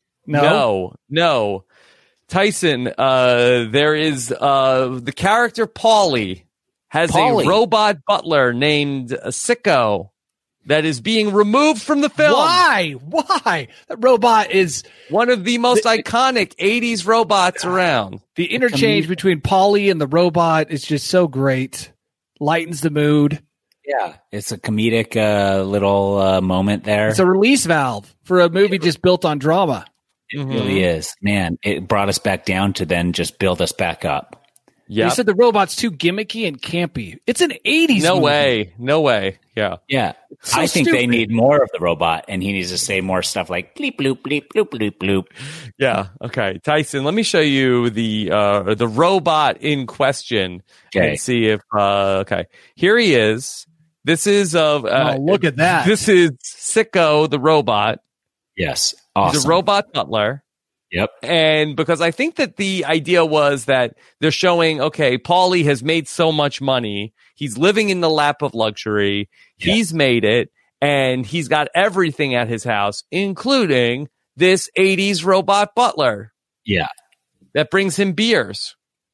No. Tyson, there is the character Paulie has a robot butler named Sicko that is being removed from the film. Why? That robot is one of the most iconic 80s robots around. The interchange between Paulie and the robot is just so great. Lightens the mood. Yeah, it's a comedic little moment there. It's a release valve for a movie just built on drama. It really is. Man, it brought us back down to then just build us back up. Yeah. They said the robot's too gimmicky and campy. It's an 80s movie. No way. Yeah. Yeah. So I think stupid. they need more of the robot, and he needs to say more stuff like bleep, bloop, bleep, bloop, bloop, bloop. Yeah. Okay. Tyson, let me show you the robot in question and see if, okay. Here he is. This is look at that. This is Sicko, the robot. Yes. Awesome. He's a robot butler. Yep. And because I think that the idea was that they're showing, okay, Paulie has made so much money. He's living in the lap of luxury. Yeah. He's made it, and he's got everything at his house, including this 80s robot butler. Yeah. That brings him beers.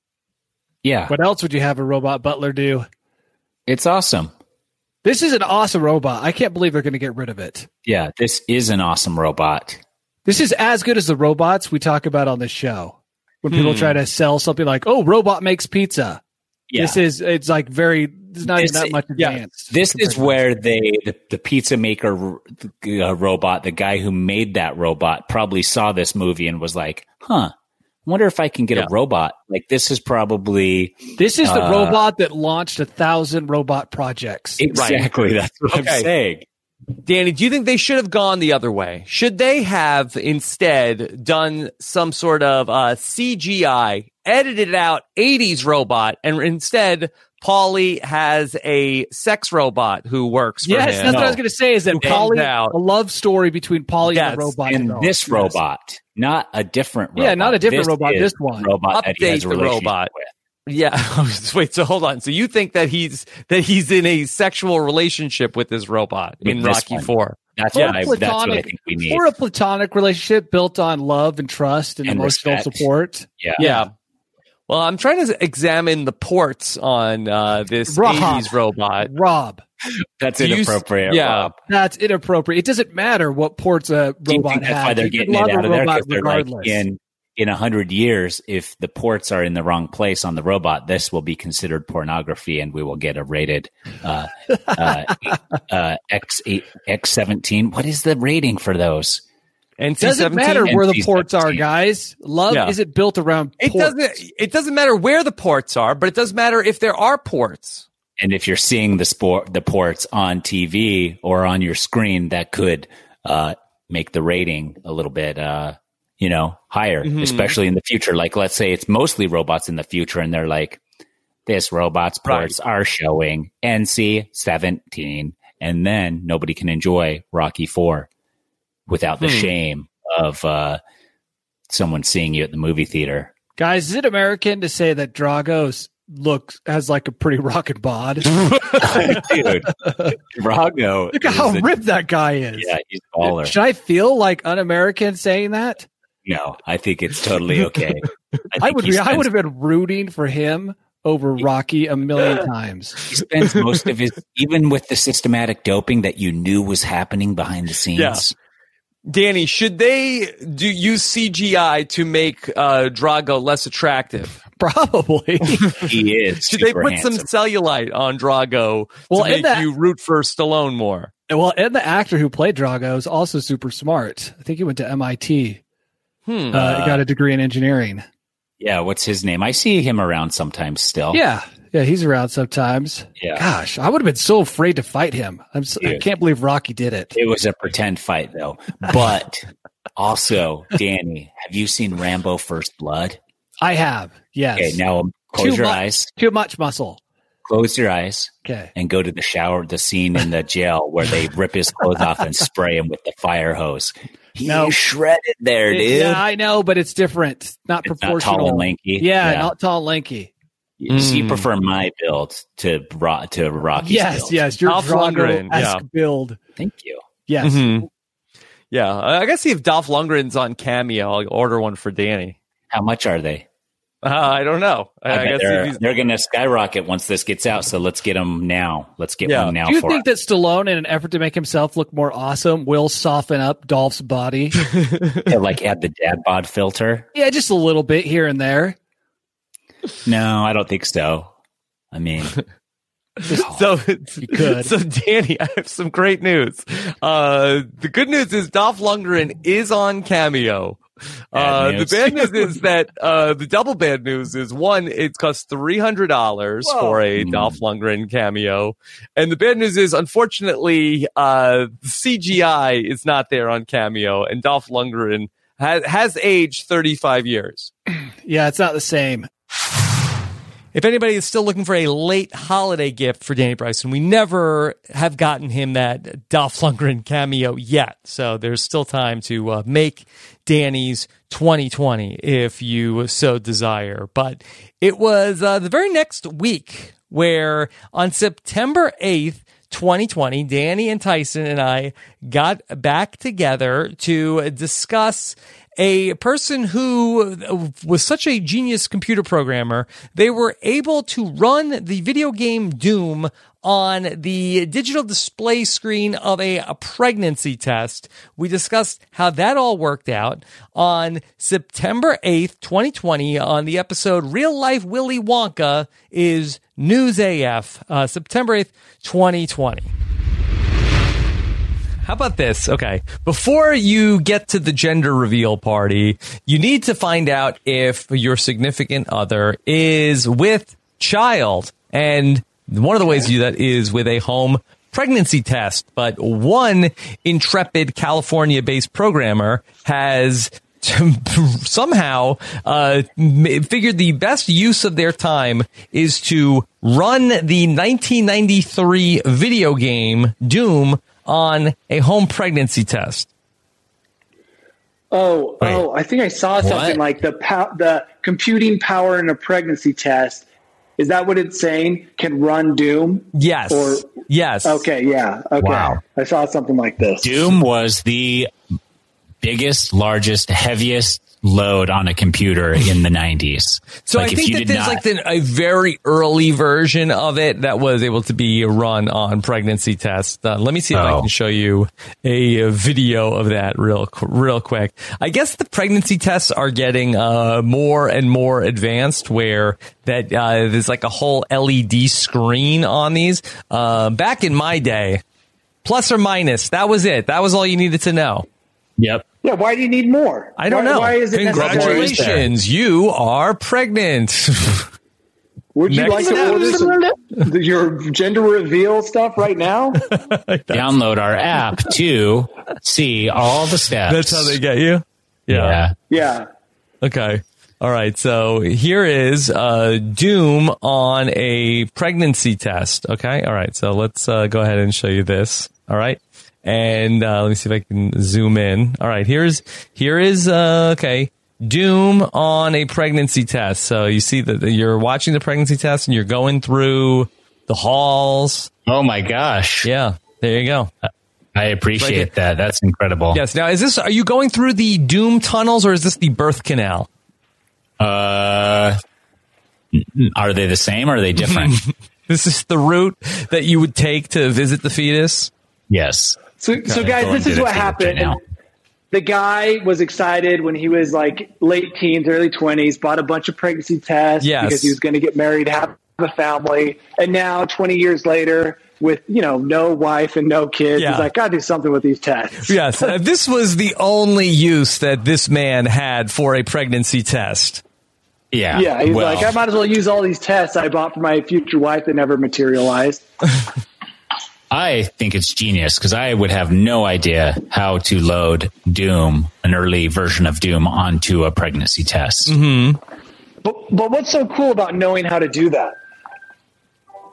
Yeah. What else would you have a robot butler do? It's awesome. This is an awesome robot. I can't believe they're going to get rid of it. Yeah, this is an awesome robot. This is as good as the robots we talk about on this show. When people try to sell something like, oh, robot makes pizza. Yeah. It's like it's not even that much advanced. This is where the pizza maker robot, the guy who made that robot, probably saw this movie and was like, I wonder if I can get a robot. Like, this is the robot that launched 1,000 robot projects. Exactly. Right. That's what I'm saying. Danny, do you think they should have gone the other way? Should they have instead done some sort of CGI, edited out 80s robot, and instead Paulie has a sex robot who works for him? Yes, that's what I was going to say, is that Paulie, a love story between Paulie and the robot. And this robot, not a different robot. Yeah, not a different robot, this one. Robot that he has a relationship robot. with. Yeah. Wait. So hold on. So you think that he's in a sexual relationship with this robot in Rocky IV? That's what I think we need. Or a platonic relationship built on love and trust and emotional support. Yeah. Well, I'm trying to examine the ports on this 80s robot. Rob. That's inappropriate. Rob. That's inappropriate. It doesn't matter what ports a robot has. That's why they're getting it out of there, because they're like, in 100 years, if the ports are in the wrong place on the robot, this will be considered pornography, and we will get a rated X17. What is the rating for those? It doesn't matter where the ports are, guys. Love isn't built around ports. It doesn't matter where the ports are, but it does matter if there are ports. And if you're seeing the ports on TV or on your screen, that could make the rating a little bit higher, especially in the future. Like, let's say it's mostly robots in the future, and they're like, this robot's ports are showing NC-17, and then nobody can enjoy Rocky IV without the shame of someone seeing you at the movie theater. Guys, is it American to say that Drago has like a pretty rockin' bod? Dude, Drago. Look at how ripped that guy is. Yeah, he's a baller. Should I feel like un-American saying that? No, I think it's totally okay. I would have been rooting for him over Rocky a million times. He spends most of his, even with the systematic doping that you knew was happening behind the scenes. Yeah. Danny, should they use CGI to make Drago less attractive? Probably. He is. Should they put some cellulite on Drago to make you root for Stallone more? Well, and the actor who played Drago is also super smart. I think he went to MIT. Got a degree in engineering. Yeah, what's his name? I see him around sometimes still. Yeah, he's around sometimes. Yeah. Gosh, I would have been so afraid to fight him. I can't believe Rocky did it. It was a pretend fight, though. But also, Danny, have you seen Rambo First Blood? I have, yes. Okay, now close your eyes. Too much muscle. Close your eyes. Okay. And go to the shower, the scene in the jail where they rip his clothes off and spray him with the fire hose. He's shredded there, dude. Yeah, I know, but it's different. Not proportional. Not tall and lanky. Yeah, not tall and lanky. So you prefer my build to Rocky's build. Yes, your Dolph Lundgren build. Thank you. Yes. Mm-hmm. Yeah, I gotta see if Dolph Lundgren's on Cameo. I'll order one for Danny. How much are they? I don't know. I guess they're going to skyrocket once this gets out. So let's get them now. Let's get one now. Do you think that Stallone, in an effort to make himself look more awesome, will soften up Dolph's body? Like add the dad bod filter? Yeah, just a little bit here and there. No, I don't think so. I mean, so Danny, I have some great news. The good news is Dolph Lundgren is on Cameo. The bad news is that the double bad news is, one, it costs $300 for a Dolph Lundgren cameo, and the bad news is, unfortunately, CGI is not there on Cameo, and Dolph Lundgren has aged 35 years. Yeah, it's not the same. If anybody is still looking for a late holiday gift for Danny Bryson, we never have gotten him that Dolph Lundgren cameo yet. So there's still time to make Danny's 2020 if you so desire. But it was the very next week where on September 8th, 2020, Danny and Tyson and I got back together to discuss a person who was such a genius computer programmer. They were able to run the video game Doom on the digital display screen of a pregnancy test. We discussed how that all worked out on September 8th, 2020, on the episode Real Life Willy Wonka is News AF, September 8th, 2020. How about this? Okay. Before you get to the gender reveal party, you need to find out if your significant other is with child. And one of the ways you do that is with a home pregnancy test. But one intrepid California-based programmer has somehow figured the best use of their time is to run the 1993 video game Doom on a home pregnancy test. I think I saw something like the computing power in a pregnancy test. Is that what it's saying? Can run Doom? Yes. Yes. Okay. Yeah. Okay. Wow. I saw something like this. Doom was the biggest, largest, heaviest load on a computer in the 90s. So I think that there's a very early version of it that was able to be run on pregnancy tests. Let me see if I can show you a video of that real quick. I guess the pregnancy tests are getting more and more advanced, where that there's like a whole LED screen on these. Back in my day, plus or minus, that was it. That was all you needed to know. Yep. Yeah, why do you need more? I don't know. Why is it Congratulations, you are pregnant. Would you like to order your gender reveal stuff right now? Download our app to see all the steps. That's how they get you? Yeah. Okay. All right. So here is Doom on a pregnancy test. Okay. All right. So let's go ahead and show you this. All right. And let me see if I can zoom in. All right, here is Doom on a pregnancy test. So you see that you're watching the pregnancy test and you're going through the halls. Oh my gosh! Yeah, there you go. I appreciate that. That's incredible. Yes. Now, are you going through the Doom tunnels or is this the birth canal? Are they the same or are they different? This is the route that you would take to visit the fetus. Yes. So guys, this is what happened. The guy was excited when he was like late teens, early 20s, bought a bunch of pregnancy tests because he was going to get married, have a family. And now 20 years later, with, no wife and no kids, he's like, gotta do something with these tests. Yes. This was the only use that this man had for a pregnancy test. Yeah. Yeah. He's like, I might as well use all these tests I bought for my future wife that never materialized. I think it's genius because I would have no idea how to load Doom, an early version of Doom, onto a pregnancy test. Mm-hmm. But what's so cool about knowing how to do that?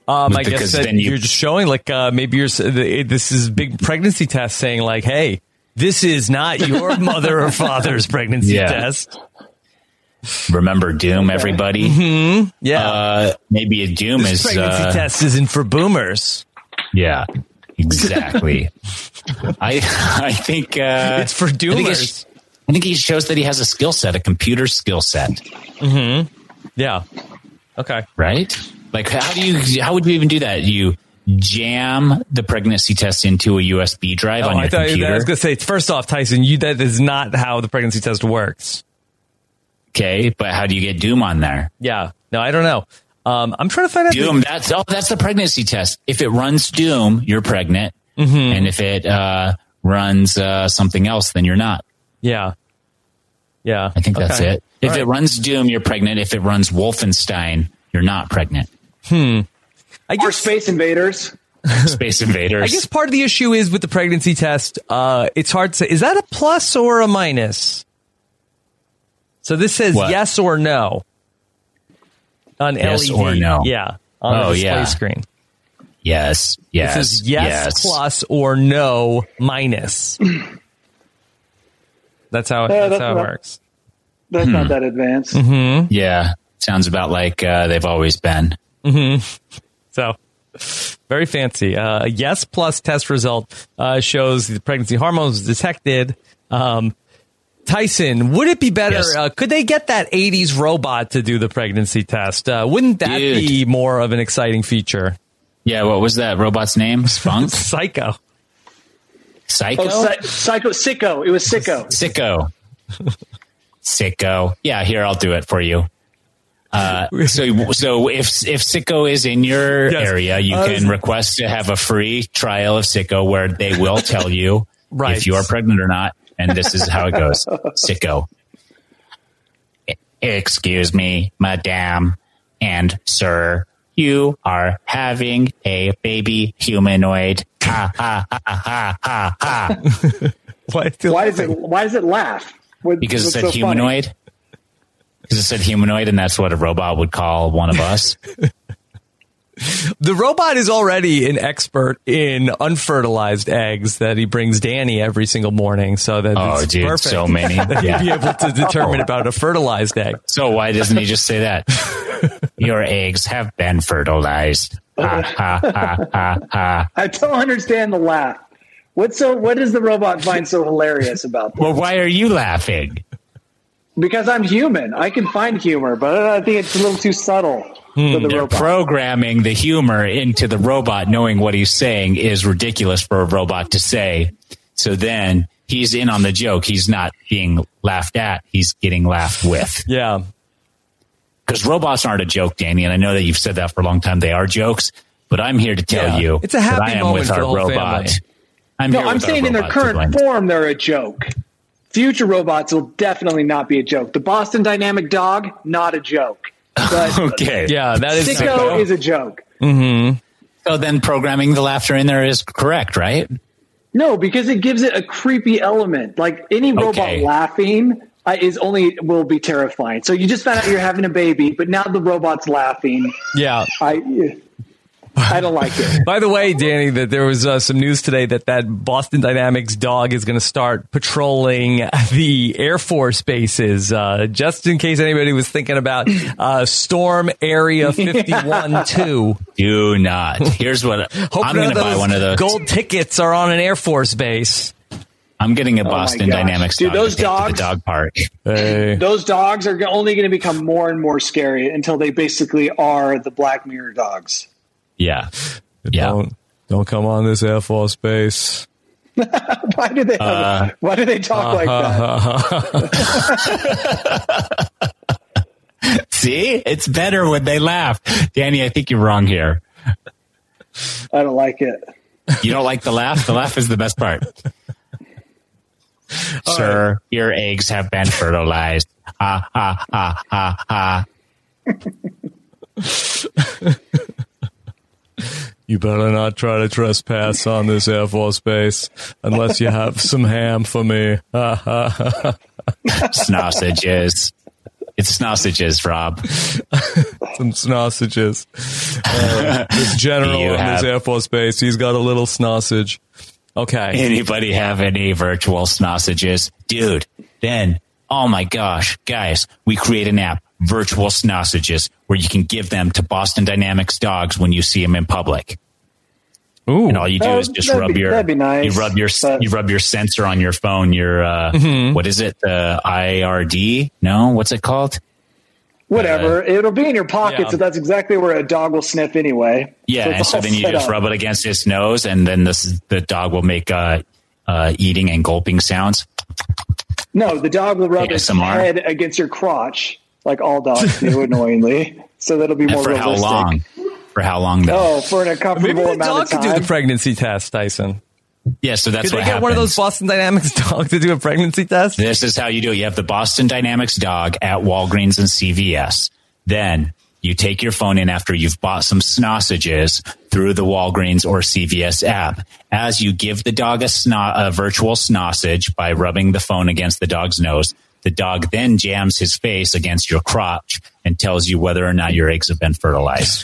I guess that you're just showing like maybe this is a big pregnancy test saying like, hey, this is not your mother or father's pregnancy test. Remember Doom, everybody? Mm-hmm. Yeah. Maybe a Doom this pregnancy test isn't for boomers. Yeah, exactly. I think it's for doomers. I think he shows that he has a skill set, a computer skill set. Mm-hmm. Yeah. Okay. Right? Like, how would you even do that? You jam the pregnancy test into a USB drive on your computer? I was going to say, first off, Tyson, that is not how the pregnancy test works. Okay, but how do you get Doom on there? Yeah. No, I don't know. I'm trying to find out. Doom, that's the pregnancy test. If it runs Doom, you're pregnant. Mm-hmm. And if it runs something else, then you're not. Yeah. Yeah. I think that's it. If it runs Doom, you're pregnant. If it runs Wolfenstein, you're not pregnant. Or Space Invaders. Space Invaders. I guess part of the issue is with the pregnancy test, it's hard to say. Is that a plus or a minus? So this says yes or no. On yes LED. Or no. Yeah. On the display screen. Yes. It says yes plus or no minus. That's how it works. That's not that advanced. Mm-hmm. Yeah. Sounds about like they've always been. Mm-hmm. So, very fancy. A yes plus test result shows the pregnancy hormones detected. Tyson, would it be better? Yes. Could they get that 80s robot to do the pregnancy test? Wouldn't that be more of an exciting feature? Yeah, what was that robot's name? Spunk? Psycho. Psycho? Psycho. Sicko. It was Sicko. Sicko. Yeah, here, I'll do it for you. So if Sicko is in your area, you can request to have a free trial of Sicko where they will tell you if you are pregnant or not. And this is how it goes. Sicko. Excuse me, madame and sir. You are having a baby humanoid. Ha, ha, ha, ha, ha, ha. Why does it laugh? Because it said humanoid. Because it said humanoid, and that's what a robot would call one of us. The robot is already an expert in unfertilized eggs that he brings Danny every single morning. So that it's perfect. So many. He'd be able to determine about a fertilized egg. So why doesn't he just say that? Your eggs have been fertilized. Ha, ha, ha, ha, ha. I don't understand the laugh. What does the robot find so hilarious about this? Well, why are you laughing? Because I'm human. I can find humor, but I think it's a little too subtle for the robot. Programming the humor into the robot, knowing what he's saying, is ridiculous for a robot to say. So then he's in on the joke. He's not being laughed at. He's getting laughed with. Yeah. Because robots aren't a joke, Danny, and I know that you've said that for a long time. They are jokes, but I'm here to tell you it's a happy that I am moment with for our the whole robot. family. I'm saying in their current form, they're a joke. Future robots will definitely not be a joke. The Boston Dynamic dog, not a joke. But okay. Yeah, that is Sicko is a joke. Mm-hmm. So then programming the laughter in there is correct, right? No, because it gives it a creepy element. Like any robot laughing will be terrifying. So you just found out you're having a baby, but now the robot's laughing. Yeah. I don't like it. By the way, Danny, that there was some news today that Boston Dynamics dog is going to start patrolling the Air Force bases. Just in case anybody was thinking about Storm Area 51-2. Do not. Here's what I'm going to buy one of those. Gold tickets are on an Air Force base. I'm getting a Boston Dynamics dog those dogs, to the dog park. Hey. Those dogs are only going to become more and more scary until they basically are the Black Mirror dogs. Yeah. Don't come on this Air Force base. Why do they talk like that? See? It's better when they laugh. Danny, I think you're wrong here. I don't like it. You don't like the laugh? The laugh is the best part. Sir, your eggs have been fertilized. Ha, ha, ha, ha, ha. You better not try to trespass on this Air Force base unless you have some ham for me. Sausages. It's sausages, Rob. some sausages. This general in this Air Force base, he's got a little sausage. Okay. Anybody have any virtual sausages? Dude, then, oh my gosh, guys, we create an app, Virtual Sausages, where you can give them to Boston Dynamics dogs when you see them in public. Ooh. And all you do is just rub you rub your sensor on your phone, your, what is it? The IRD? No, what's it called? Whatever. It'll be in your pocket, so that's exactly where a dog will sniff anyway. Yeah, and so then you just rub it against his nose, and then the dog will make eating and gulping sounds. No, the dog will rub its head against your crotch, like all dogs do, annoyingly. So that'll be more realistic. How long? For how long, though? Oh, for an uncomfortable amount of time. Maybe the dog could do the pregnancy test, Tyson. Yeah, so that's what happens. Could they get one of those Boston Dynamics dogs to do a pregnancy test? This is how you do it. You have the Boston Dynamics dog at Walgreens and CVS. Then you take your phone in after you've bought some sausages through the Walgreens or CVS app. As you give the dog a virtual sausage by rubbing the phone against the dog's nose, the dog then jams his face against your crotch and tells you whether or not your eggs have been fertilized.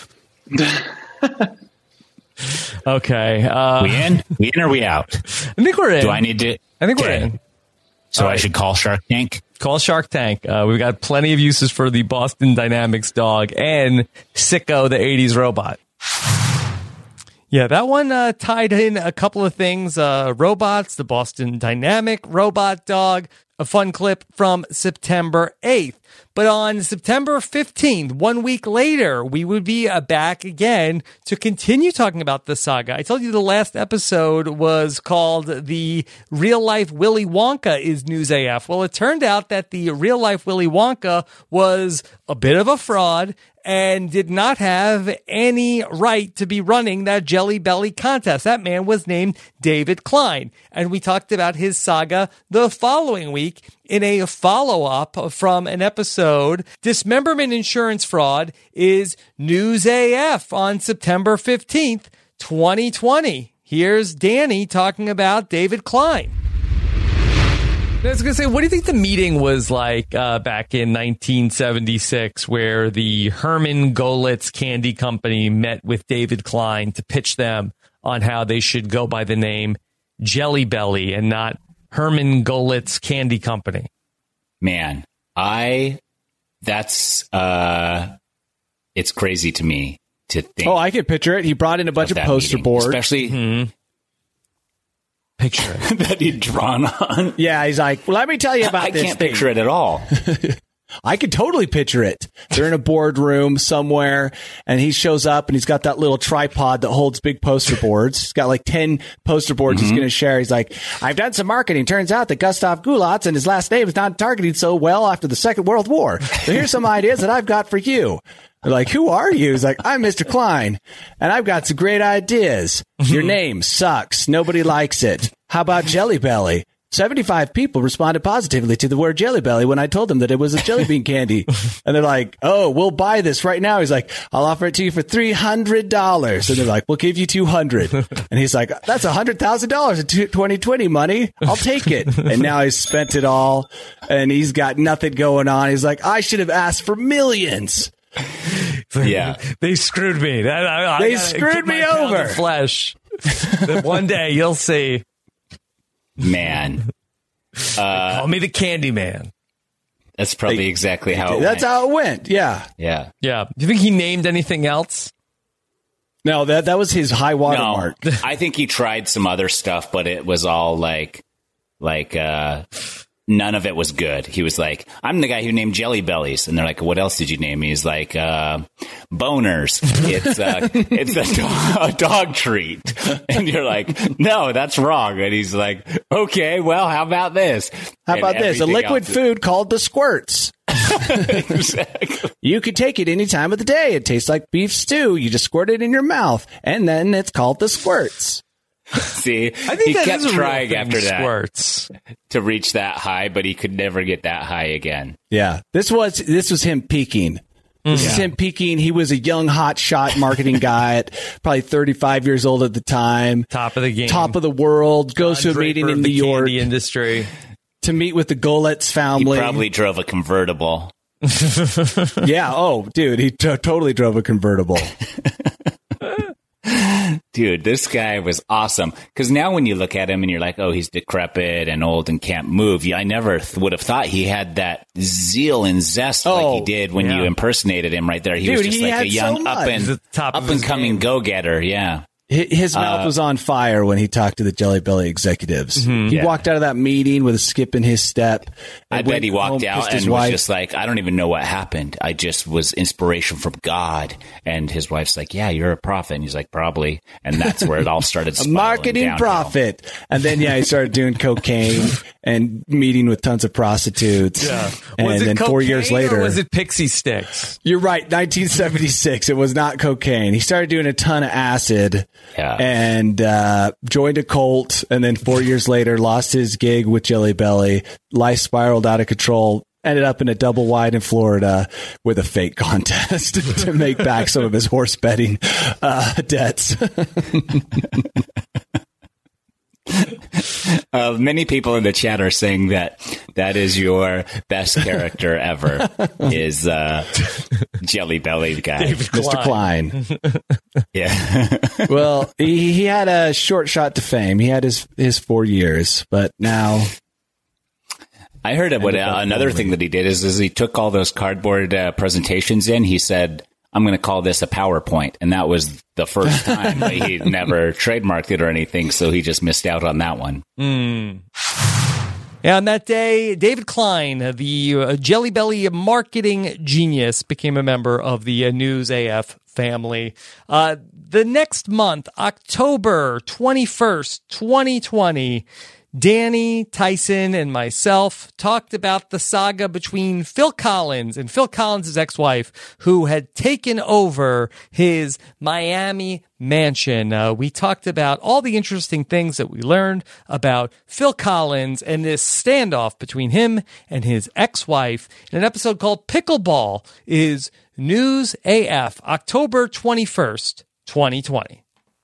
Okay. We in or we out? I think we're in. Do I need to? I think we're in. So I should call Shark Tank? Call Shark Tank. We've got plenty of uses for the Boston Dynamics dog and Sicko, the 80s robot. Yeah, that one tied in a couple of things. Robots, the Boston Dynamic robot dog, a fun clip from September 8th. But on September 15th, 1 week later, we would be back again to continue talking about the saga. I told you the last episode was called The Real Life Willy Wonka is News AF. Well, it turned out that the Real Life Willy Wonka was a bit of a fraud and did not have any right to be running that Jelly Belly contest. That man was named David Klein. And we talked about his saga the following week in a follow-up from an episode. Dismemberment insurance fraud is News AF on September 15th, 2020. Here's Danny talking about David Klein. I was going to say, what do you think the meeting was like back in 1976 where the Herman Golitz Candy Company met with David Klein to pitch them on how they should go by the name Jelly Belly and not Herman Golitz Candy Company? Man, it's crazy to me to think. Oh, I can picture it. He brought in a bunch of poster boards. Especially... Picture it. that he'd drawn on. Yeah, he's like, well, let me tell you about this. I can't picture it at all. I can totally picture it. They're in a boardroom somewhere, and he shows up, and he's got that little tripod that holds big poster boards. He's got like 10 poster boards he's going to share. He's like, I've done some marketing. Turns out that Gustav Gulatz and his last name is not targeted so well after the Second World War. So here's some ideas that I've got for you. They're like, who are you? He's like, I'm Mr. Klein, and I've got some great ideas. Your name sucks. Nobody likes it. How about Jelly Belly? 75 people responded positively to the word Jelly Belly when I told them that it was a jelly bean candy. And they're like, oh, we'll buy this right now. He's like, I'll offer it to you for $300. And they're like, we'll give you $200. And he's like, that's $100,000 in 2020 money. I'll take it. And now he's spent it all, and he's got nothing going on. He's like, I should have asked for millions. Yeah, they screwed me. They screwed me over. Flesh. One day you'll see. Man, call me the Candy Man. That's probably exactly how it went. That's how it went. Yeah. Yeah. Yeah. Do you think he named anything else? No, that was his high water mark. I think he tried some other stuff, but it was all like none of it was good. He was like, I'm the guy who named Jelly Bellies. And they're like, what else did you name? He's like, boners. It's a dog treat. And you're like, no, that's wrong. And he's like, okay, well, how about this? How about this? A liquid food called the Squirts. Exactly. You could take it any time of the day. It tastes like beef stew. You just squirt it in your mouth, and then it's called the Squirts. See, I think he kept trying after that Squirts to reach that high, but he could never get that high again. Yeah, this was him peaking. This is him peaking. He was a young, hot shot marketing guy at probably 35 years old at the time. Top of the game. Top of the world. Goes to a meeting in New York. Candy industry. To meet with the Golitz family. He probably drove a convertible. Yeah. Oh, dude, he totally drove a convertible. Dude, this guy was awesome. Because now when you look at him and you're like, oh, he's decrepit and old and can't move, I never would have thought he had that zeal and zest like he did when you impersonated him right there. He was just like a young up and coming go-getter. Yeah. His mouth was on fire when he talked to the Jelly Belly executives. He walked out of that meeting with a skip in his step. I bet he walked out and was just like, I don't even know what happened. I just was inspiration from God. And his wife's like, yeah, you're a prophet. And he's like, probably. And that's where it all started spiraling a marketing downhill. prophet. And then, he started doing cocaine and meeting with tons of prostitutes. Yeah. And was it then 4 years later. Or was it pixie sticks? You're right. 1976. It was not cocaine. He started doing a ton of acid. Yeah. And joined a cult, and then 4 years later lost his gig with Jelly Belly. Life spiraled out of control. Ended up in a double wide in Florida with a fake contest to make back some of his horse betting debts. Many people in the chat are saying that is your best character ever is Jelly Belly guy, Mr. Klein. Yeah. Well, he had a short shot to fame. He had his 4 years, but now. I heard another thing that he did is he took all those cardboard presentations in. He said, I'm going to call this a PowerPoint. And that was the first time. He never trademarked it or anything, so he just missed out on that one. Yeah, on that day, David Klein, the Jelly Belly marketing genius, became a member of the News AF family. The next month, October 21st, 2020, Danny, Tyson, and myself talked about the saga between Phil Collins and Phil Collins' ex-wife, who had taken over his Miami mansion. We talked about all the interesting things that we learned about Phil Collins and this standoff between him and his ex-wife in an episode called Pickleball is News AF, October 21st, 2020.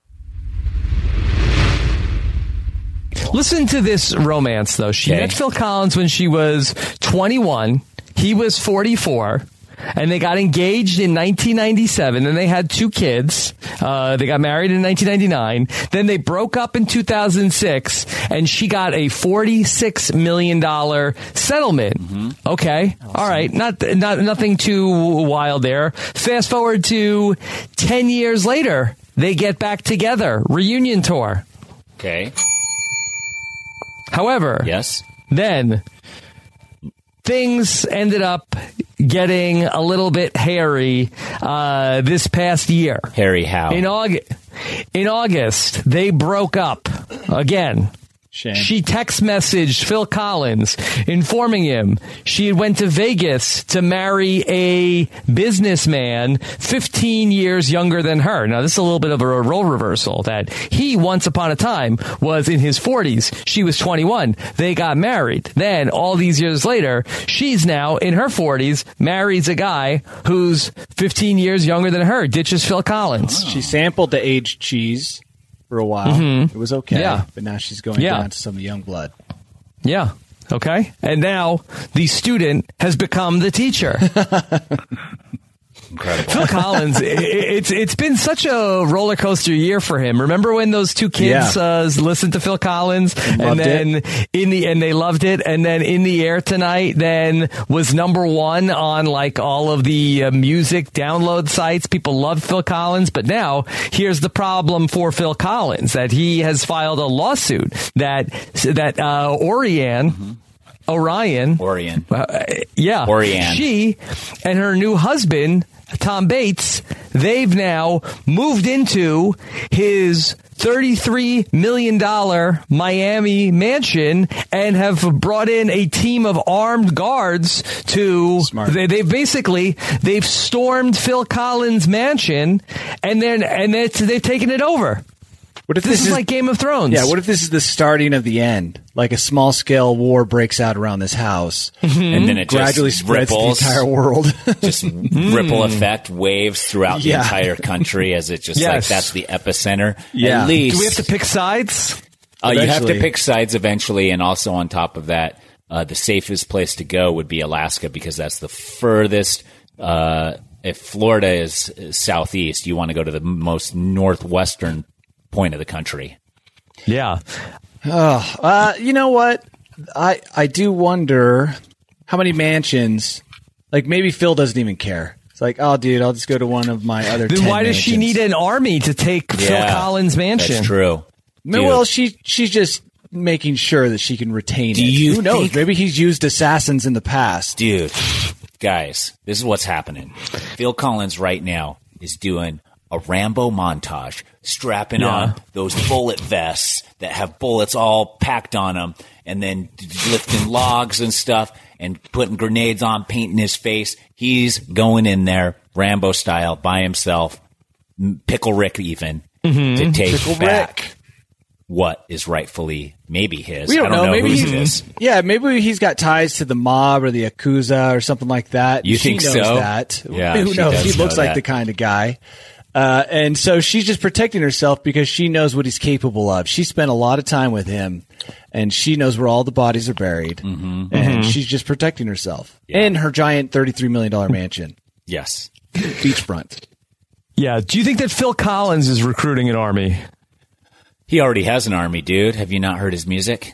Listen to this romance, though. She met Phil Collins when she was 21. He was 44. And they got engaged in 1997. And they had 2 kids. They got married in 1999. Then they broke up in 2006. And she got a $46 million settlement. Mm-hmm. Okay. Awesome. All right. Nothing too wild there. Fast forward to 10 years later. They get back together. Reunion tour. Okay. However, then things ended up getting a little bit hairy this past year. Hairy how? In August, they broke up again. Shame. She text messaged Phil Collins informing him she went to Vegas to marry a businessman 15 years younger than her. Now, this is a little bit of a role reversal that he once upon a time was in his 40s. She was 21. They got married. Then all these years later, she's now in her 40s, marries a guy who's 15 years younger than her, ditches Phil Collins. She sampled the aged cheese for a while. Mm-hmm. It was okay, but now she's going down to some young blood. Yeah, okay. And now the student has become the teacher. Incredible. Phil Collins, it's been such a roller coaster year for him. Remember when those 2 kids listened to Phil Collins and then they loved it, and then In the Air Tonight then was #1 on like all of the music download sites. People loved Phil Collins, but now here's the problem for Phil Collins, that he has filed a lawsuit that Orion. She and her new husband, Tom Bates, they've now moved into his $33 million Miami mansion and have brought in a team of armed guards to... They've stormed Phil Collins' mansion and they've taken it over. What if this is like Game of Thrones? Yeah, what if this is the starting of the end? Like a small-scale war breaks out around this house, and then it gradually spreads ripples, the entire world. Just ripple effect, waves throughout the entire country as it just like that's the epicenter. Yeah. At least, do we have to pick sides? You have to pick sides eventually, and also on top of that, the safest place to go would be Alaska because that's the furthest. If Florida is southeast, you want to go to the most northwestern point of the country. Yeah. You know what? I do wonder how many mansions. Like maybe Phil doesn't even care. It's like, oh, dude, I'll just go to one of my other. Then 10 why does mansions. she need an army to take Phil Collins' mansion? That's true. No, well, she's just making sure that she can retain it. Who knows? Maybe he's used assassins in the past. Dude, guys, this is what's happening. Phil Collins right now is doing a Rambo montage, strapping on those bullet vests that have bullets all packed on them, and then lifting logs and stuff, and putting grenades on, painting his face. He's going in there, Rambo style, by himself, Pickle Rick even, to take Pickle back Rick. what is rightfully maybe his. We don't know. Maybe whose he's it is. Yeah, maybe he's got ties to the mob or the Yakuza or something like that. You she think knows so? That. Yeah, who she knows? does He looks know like that. the kind of guy. And so she's just protecting herself because she knows what he's capable of. She spent a lot of time with him, and she knows where all the bodies are buried. And she's just protecting herself in her giant $33 million mansion. Yes. Beachfront. Yeah. Do you think that Phil Collins is recruiting an army? He already has an army, dude. Have you not heard his music?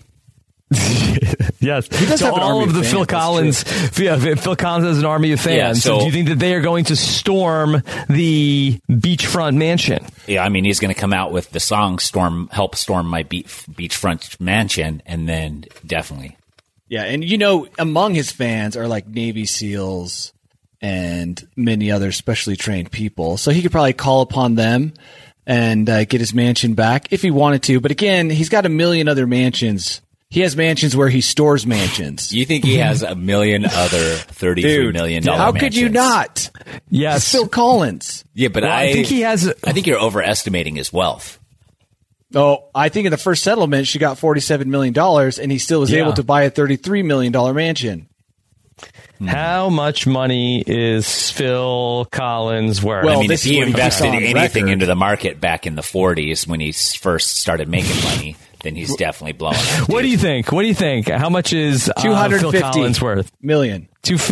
Yes. does So have an all army of of the fans, Phil that's Collins, Phil Collins has an army of fans. Yeah, so so- do you think that they are going to storm the beachfront mansion? Yeah, I mean, he's going to come out with the song "Help Storm My Beachfront Mansion," and then definitely. Yeah, and among his fans are like Navy SEALs and many other specially trained people. So he could probably call upon them and get his mansion back if he wanted to. But again, he's got a million other mansions. He has mansions where he stores mansions. You think he has a million other $33 million How mansions? could you not? Yes. Phil Collins. Yeah, but Well, I think he has. I think you're overestimating his wealth. Oh, I think in the first settlement, she got $47 million, and he still was Yeah. able to buy a $33 million mansion. How much money is Phil Collins worth? Well, I mean, this if he is what he invested keeps on anything record. into the market back in the 40s when he first started making money, then he's definitely blowing up. What do you think? What do you think? How much is Phil 250 Collins worth? million.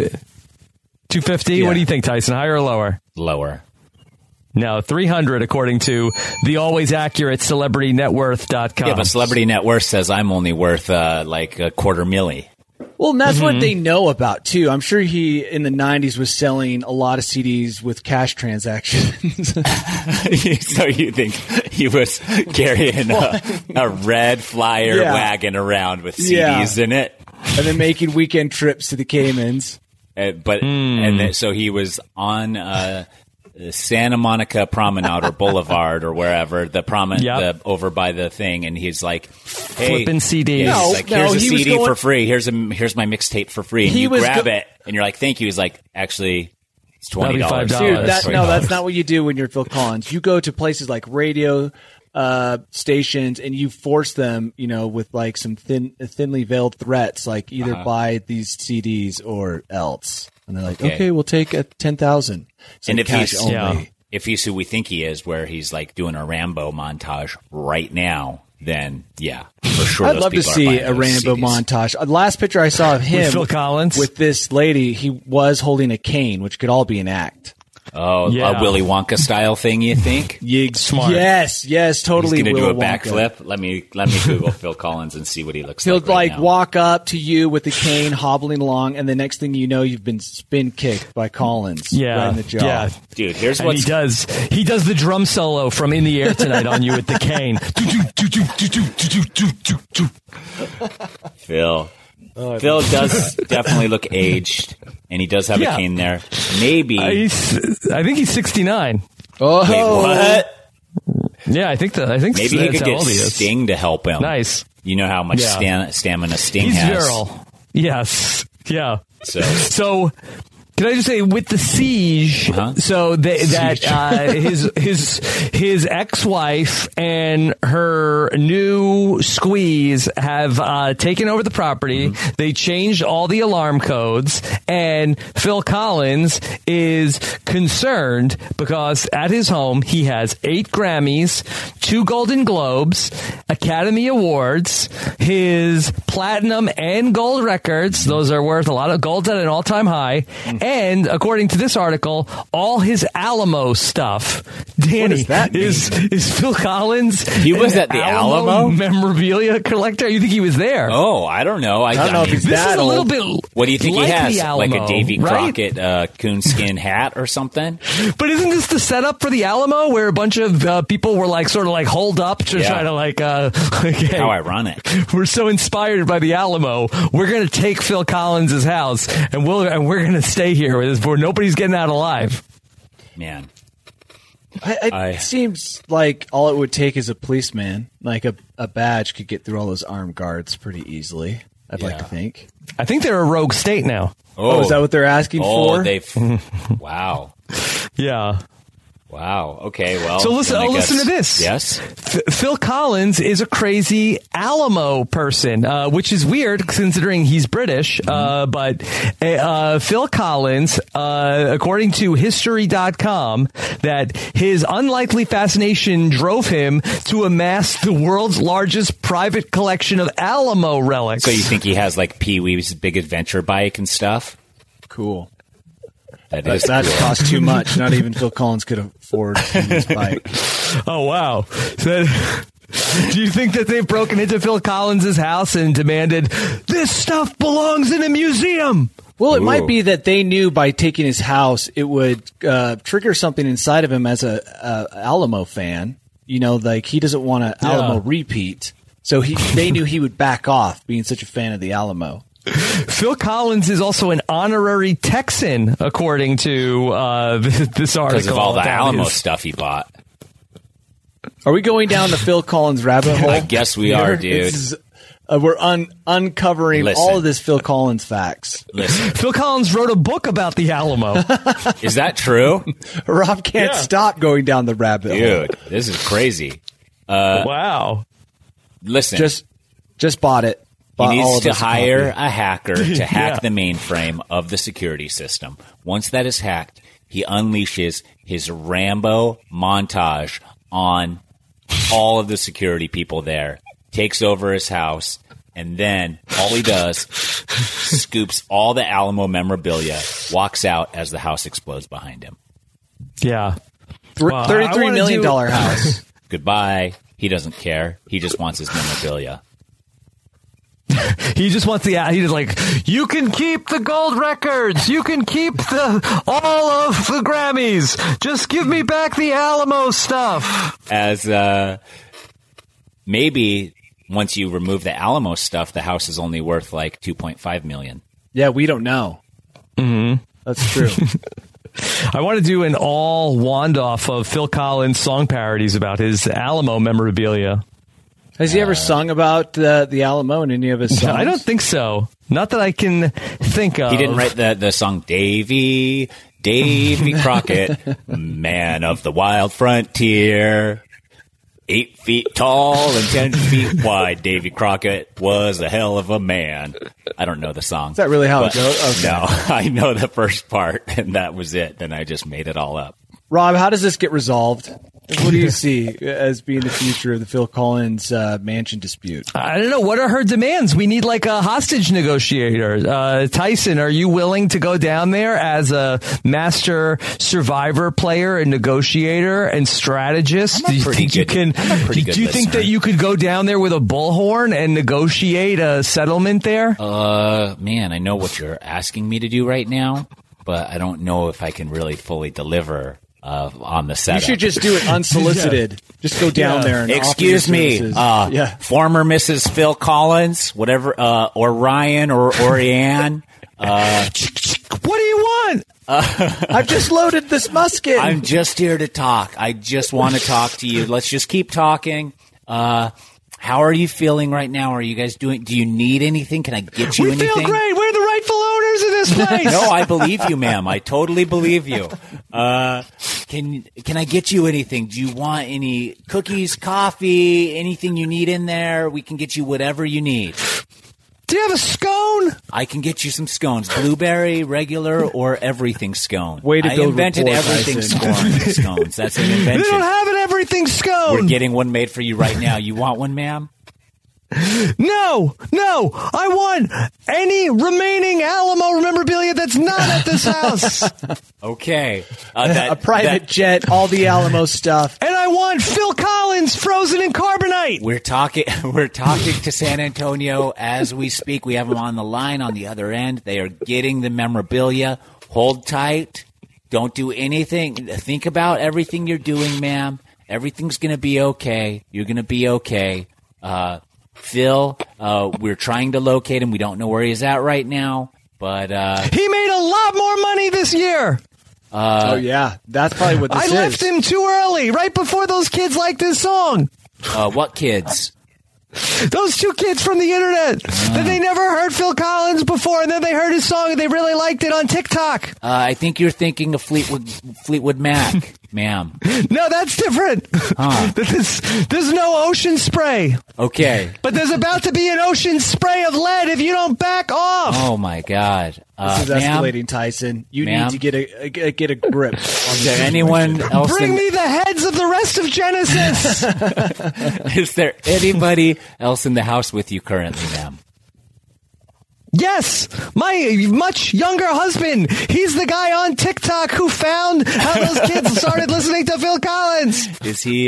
250? Yeah. What do you think, Tyson? Higher or lower? Lower. No, 300 according to the always accurate CelebrityNetWorth.com. Yeah, but Celebrity Net Worth says I'm only worth like a $250,000. Well, and that's what they know about, too. I'm sure he, in the 90s, was selling a lot of CDs with cash transactions. So you think he was carrying a red flyer wagon around with CDs in it? And then making weekend trips to the Caymans. And then, so he was on Santa Monica Promenade or Boulevard or wherever over by the thing, and he's like, "Hey, flipping CDs." Yeah, he's like, here's a he was CD going- for free. Here's my mixtape for free." And He you was grab it, and you're like, "Thank you." He's like, "Actually, it's $20." $5. Dude, That's that's not what you do when you're Phil Collins. You go to places like radio stations and you force them, with like some thinly veiled threats, like either buy these CDs or else. And they're like, okay, we'll take 10,000. And if cash he's only. if he's who we think he is, where he's like doing a Rambo montage right now, then yeah, for sure. I'd those love to people are see buying a those Rambo CDs. montage. The last picture I saw of him Phil Collins? with this lady, he was holding a cane, which could all be an act. Oh, Yeah. a Willy Wonka style thing, you think? Smart. Yes, totally. He's going to do a Willy Wonka. backflip. Let me Google Phil Collins and see what he looks He'll like. Right now. walk up to you with the cane, hobbling along, and the next thing you know, you've been spin kicked by Collins. Yeah. right in the jaw. Yeah. Dude, here's And what he does the drum solo from In the Air Tonight on you with the cane. Phil. Phil does definitely look aged, and he does have Yeah. a cane there. Maybe. I think he's 69. Oh, Wait, what? Yeah, I think Maybe he that's could how get old he is. Sting to help him. Nice. You know how much Yeah. stamina Sting He's has. virile. Yes. Yeah. So So Can I just say, with the siege, so his ex-wife and her new squeeze have taken over the property. They changed all the alarm codes, and Phil Collins is concerned because at his home he has 8 Grammys, 2 Golden Globes, Academy Awards, his platinum and gold records. Those are worth a lot of gold's at an all-time high. And according to this article, all his Alamo stuff. Danny, is Phil Collins? He was at the Alamo memorabilia collector. You think he was there? Oh, I don't know. I don't know if he's that old. A little bit. What do you think like he has? Alamo, like a Davy right? Crockett coonskin hat or something? But isn't this the setup for the Alamo, where a bunch of people were like sort of like holed up to try to like? Hey, how ironic! We're so inspired by the Alamo. We're going to take Phil Collins' house, and we're going to stay here with this, where nobody's getting out alive. Man, it seems like all it would take is a policeman. Like a badge could get through all those armed guards pretty easily. I'd like to think. I think they're a rogue state now. Oh, is that what they're asking for? Wow. Yeah. Wow. Okay. Well, so listen to this. Yes. Phil Collins is a crazy Alamo person, which is weird considering he's British. But Phil Collins, according to History.com, that his unlikely fascination drove him to amass the world's largest private collection of Alamo relics. So you think he has like Pee-wee's Big Adventure bike and stuff? Cool. That cost too much. Not even Phil Collins could afford his bike. Oh, wow. Do you think that they've broken into Phil Collins' house and demanded, this stuff belongs in a museum? Well, it might be that they knew by taking his house, it would trigger something inside of him as a Alamo fan. You know, like he doesn't want an Alamo repeat. So they knew he would back off being such a fan of the Alamo. Phil Collins is also an honorary Texan, according to this article. Because of all the Alamo stuff he bought. Are we going down the Phil Collins rabbit hole? I guess we are, dude. We're uncovering all of this Phil Collins facts. Listen. Phil Collins wrote a book about the Alamo. Is that true? Rob can't stop going down the rabbit hole. Dude, this is crazy. Wow. Listen. Just bought it. He needs to hire a hacker to hack the mainframe of the security system. Once that is hacked, he unleashes his Rambo montage on all of the security people there, takes over his house, and then all he does, scoops all the Alamo memorabilia, walks out as the house explodes behind him. Yeah. $33 million house. Goodbye. He doesn't care. He just wants his memorabilia. He just wants he's like, you can keep the gold records. You can keep all of the Grammys. Just give me back the Alamo stuff. As maybe once you remove the Alamo stuff, the house is only worth like $2.5 million. Yeah, we don't know. Mm-hmm. That's true. I want to do an all wand off of Phil Collins song parodies about his Alamo memorabilia. Has he ever sung about the Alamo in any of his songs? I don't think so. Not that I can think of. He didn't write the song Davy Crockett, man of the wild frontier. 8 feet tall and 10 feet wide, Davy Crockett was a hell of a man. I don't know the song. Is that really how it goes? Okay. No, I know the first part, and that was it. Then I just made it all up. Rob, how does this get resolved? What do you see as being the future of the Phil Collins mansion dispute? I don't know. What are her demands? We need like a hostage negotiator. Tyson, are you willing to go down there as a master survivor player and negotiator and strategist? Do you think you can? Do you think that you could go down there with a bullhorn and negotiate a settlement there? Man, I know what you're asking me to do right now, but I don't know if I can really fully deliver. On the setup. You should just do it unsolicited. Just go down there and excuse me, former Mrs. Phil Collins, whatever, or Ryan or Orianne. What do you want? I've just loaded this musket. I'm just here to talk. I just want to talk to you. Let's just keep talking. How are you feeling right now? Are you guys doing? Do you need anything? Can I get you anything? We feel great. We're the rightful owners squatters in this place. No, I believe you, ma'am. I totally believe you. Can I get you anything? Do you want any cookies, coffee, anything you need in there? We can get you whatever you need. Do you have a scone? I can get you some scones. Blueberry, regular, or everything scone. Way to I go, invented report, everything Tyson. scones. That's an invention. They don't have an everything scone. We're getting one made for you right now. You want one, ma'am? No, I want any remaining Alamo memorabilia that's not at this house. Okay. A private jet, all the Alamo stuff. And I want Phil Collins frozen in carbonite. We're talking to San Antonio as we speak. We have them on the line on the other end. They are getting the memorabilia. Hold tight. Don't do anything. Think about everything you're doing, ma'am. Everything's going to be okay. You're going to be okay. Phil, we're trying to locate him. We don't know where he's at right now, but he made a lot more money this year. Oh yeah, that's probably what this is. I left him too early, right before those kids liked this song. What kids? Those two kids from the internet that they never heard Phil Collins before, and then they heard his song and they really liked it on TikTok. I think you're thinking of Fleetwood Mac, ma'am. No, that's different. There's no ocean spray. Okay. But there's about to be an ocean spray of lead if you don't back off. Oh, my God. This is escalating, Tyson. You need to get a grip. Is there anyone else? Bring me the heads of the rest of Genesis. Is there anybody else in the house with you currently, ma'am? Yes, my much younger husband. He's the guy on TikTok who found how those kids started listening to Phil Collins. Is he,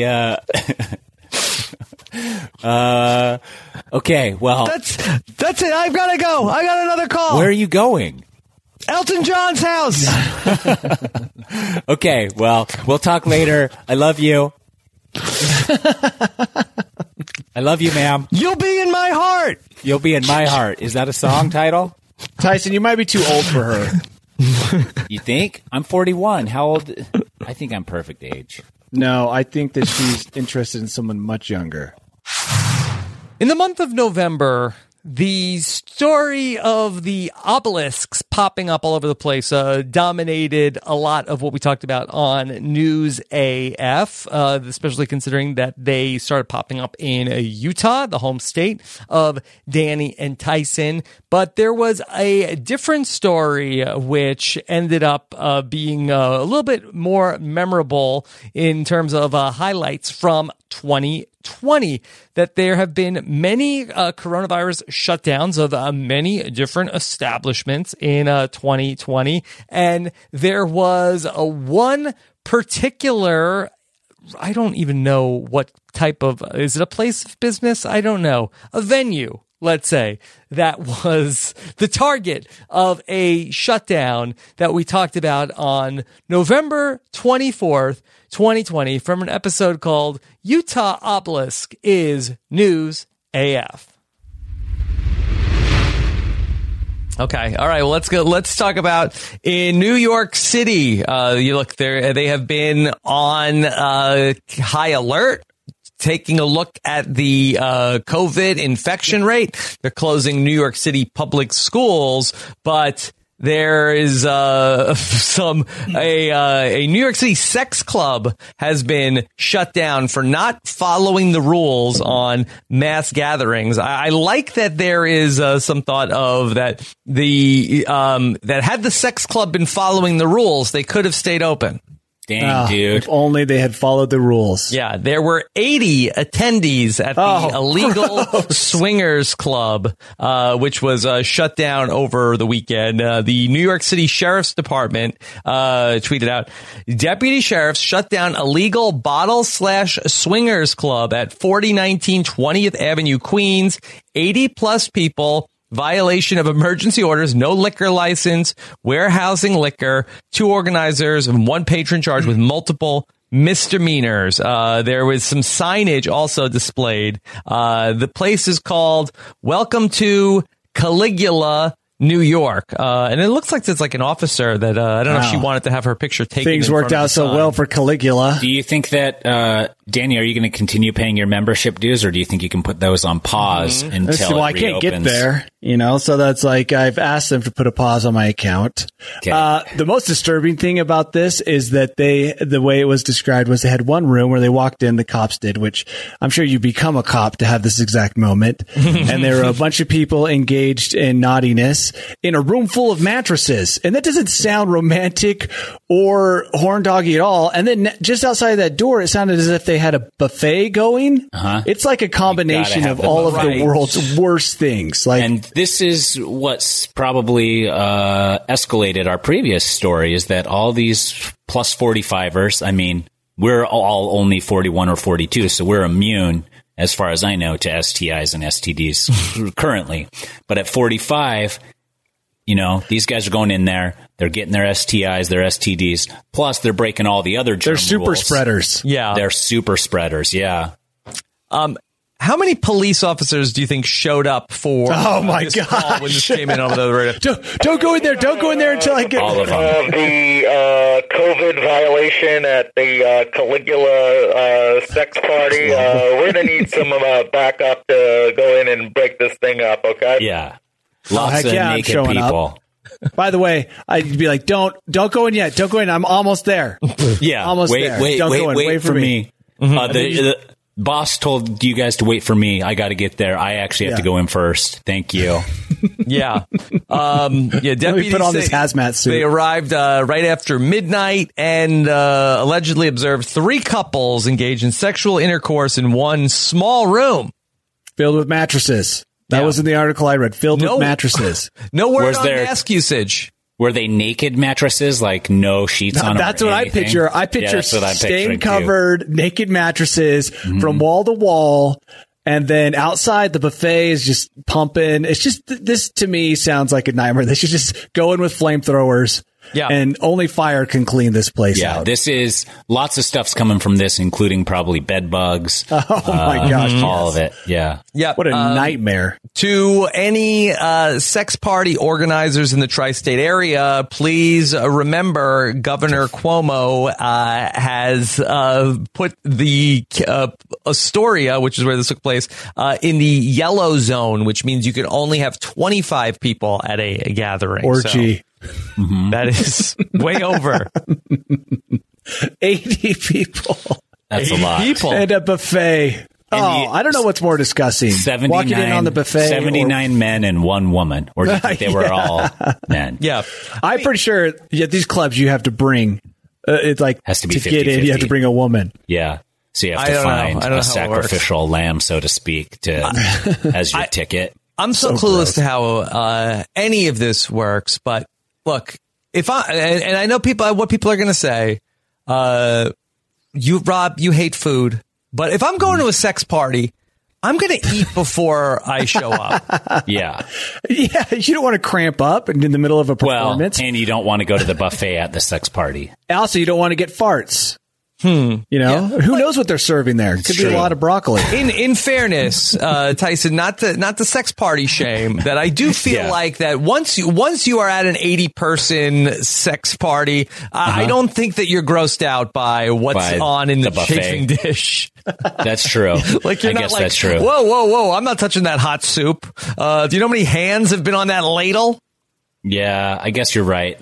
okay, well. That's it. I've got to go. I got another call. Where are you going? Elton John's house. Okay, well, we'll talk later. I love you. I love you, ma'am. You'll be in my heart. You'll be in my heart. Is that a song title? Tyson, you might be too old for her. You think? I'm 41. How old? I think I'm perfect age. No, I think that she's interested in someone much younger. In the month of November, the story of the obelisks popping up all over the place dominated a lot of what we talked about on News AF, especially considering that they started popping up in Utah, the home state of Danny and Tyson. But there was a different story which ended up being a little bit more memorable in terms of highlights from 2020, that there have been many coronavirus shutdowns of many different establishments in 2020. And there was one particular, I don't even know what type of, is it a place of business? I don't know. A venue, let's say, that was the target of a shutdown that we talked about on November 24th, 2020, from an episode called Utah Obelisk is News AF. Okay. All right. Well, let's go. Let's talk about in New York City. You look there. They have been on high alert, taking a look at the COVID infection rate. They're closing New York City public schools, but there is a New York City sex club has been shut down for not following the rules on mass gatherings. I like that there is some thought of that that had the sex club been following the rules, they could have stayed open. Dang, dude. If only they had followed the rules. Yeah, there were 80 attendees at the illegal swingers club, which was shut down over the weekend. The New York City Sheriff's Department tweeted out, deputy sheriffs shut down illegal bottle/swingers club at 4019 20th Avenue, Queens. 80 plus people. Violation of emergency orders, no liquor license, warehousing liquor, 2 organizers, and 1 patron charged with multiple misdemeanors. There was some signage also displayed. The place is called Welcome to Caligula, New York. And it looks like it's like an officer that, I don't know if she wanted to have her picture taken. Things worked out so well for Caligula. Do you think that Danny, are you going to continue paying your membership dues, or do you think you can put those on pause until I it reopens? can't get there, so that's like I've asked them to put a pause on my account. Okay. The most disturbing thing about this is that the way it was described was they had one room where they walked in, the cops did, which I'm sure you become a cop to have this exact moment. And there were a bunch of people engaged in naughtiness in a room full of mattresses. And that doesn't sound romantic or horn doggy at all. And then just outside that door, it sounded as if they had a buffet going. It's like a combination of all of the world's worst things. And this is what's probably escalated our previous story, is that all these plus 45ers, I mean, we're all only 41 or 42, so we're immune, as far as I know, to STIs and STDs currently. But at 45, these guys are going in there, they're getting their STIs, their STDs, plus they're breaking all the other germ They're super rules. spreaders. Yeah. They're super spreaders, yeah. How many police officers do you think showed up for this call when this came in over the radio? Don't go in there. Don't go in there until I get all of them. The COVID violation at the Caligula sex party. We're going to need some backup to go in and break this thing up, okay? Yeah. Lots of naked people. By the way, I'd be like, don't go in yet. Don't go in. I'm almost there. Yeah. Almost there. Don't go in. Wait for me. The boss told you guys to wait for me. I got to get there. I actually have to go in first. Thank you. Yeah. Deputies put on this hazmat suit. They arrived right after midnight and allegedly observed 3 couples engaged in sexual intercourse in one small room. Filled with mattresses. That was in the article I read. Filled with mattresses. No word on mask usage. Were they naked mattresses, like no sheets on them? That's what I picture. I picture stain-covered, naked mattresses from wall to wall. And then outside, the buffet is just pumping. It's just, this to me sounds like a nightmare. They should just go in with flamethrowers. Yeah. And only fire can clean this place out. This is, lots of stuff's coming from this, including probably bed bugs. Oh my gosh. All of it. Yeah. Yeah. What a nightmare. To any sex party organizers in the tri-state area, please remember Governor Cuomo has put the Astoria, which is where this took place, in the yellow zone, which means you can only have 25 people at a gathering. Orgy. So. That is way over. 80 people. That's a lot. People. And a buffet. I don't know what's more disgusting. Walking in on the buffet. 79 men and 1 woman. Or do you think they were all men? Yeah. I'm pretty sure these clubs you have to bring, it's like has to be 50-50. Get in, you have to bring a woman. Yeah. So you have to find a sacrificial lamb, so to speak, as your ticket. I'm so clueless to how any of this works, but look, if and I know what people are going to say, Rob, you hate food, but if I'm going to a sex party, I'm going to eat before I show up. Yeah. Yeah. You don't want to cramp up in the middle of a performance. Well, and you don't want to go to the buffet at the sex party. Also, you don't want to get farts. Who knows what they're serving there? Could be a lot of broccoli. In fairness, Tyson, not the sex party shame, that I do feel like that once you are at an 80-person sex party, I don't think that you're grossed out by what's on in the chafing dish. That's true. Like you're I not guess like, that's true. Whoa! I'm not touching that hot soup. Do you know how many hands have been on that ladle? Yeah, I guess you're right.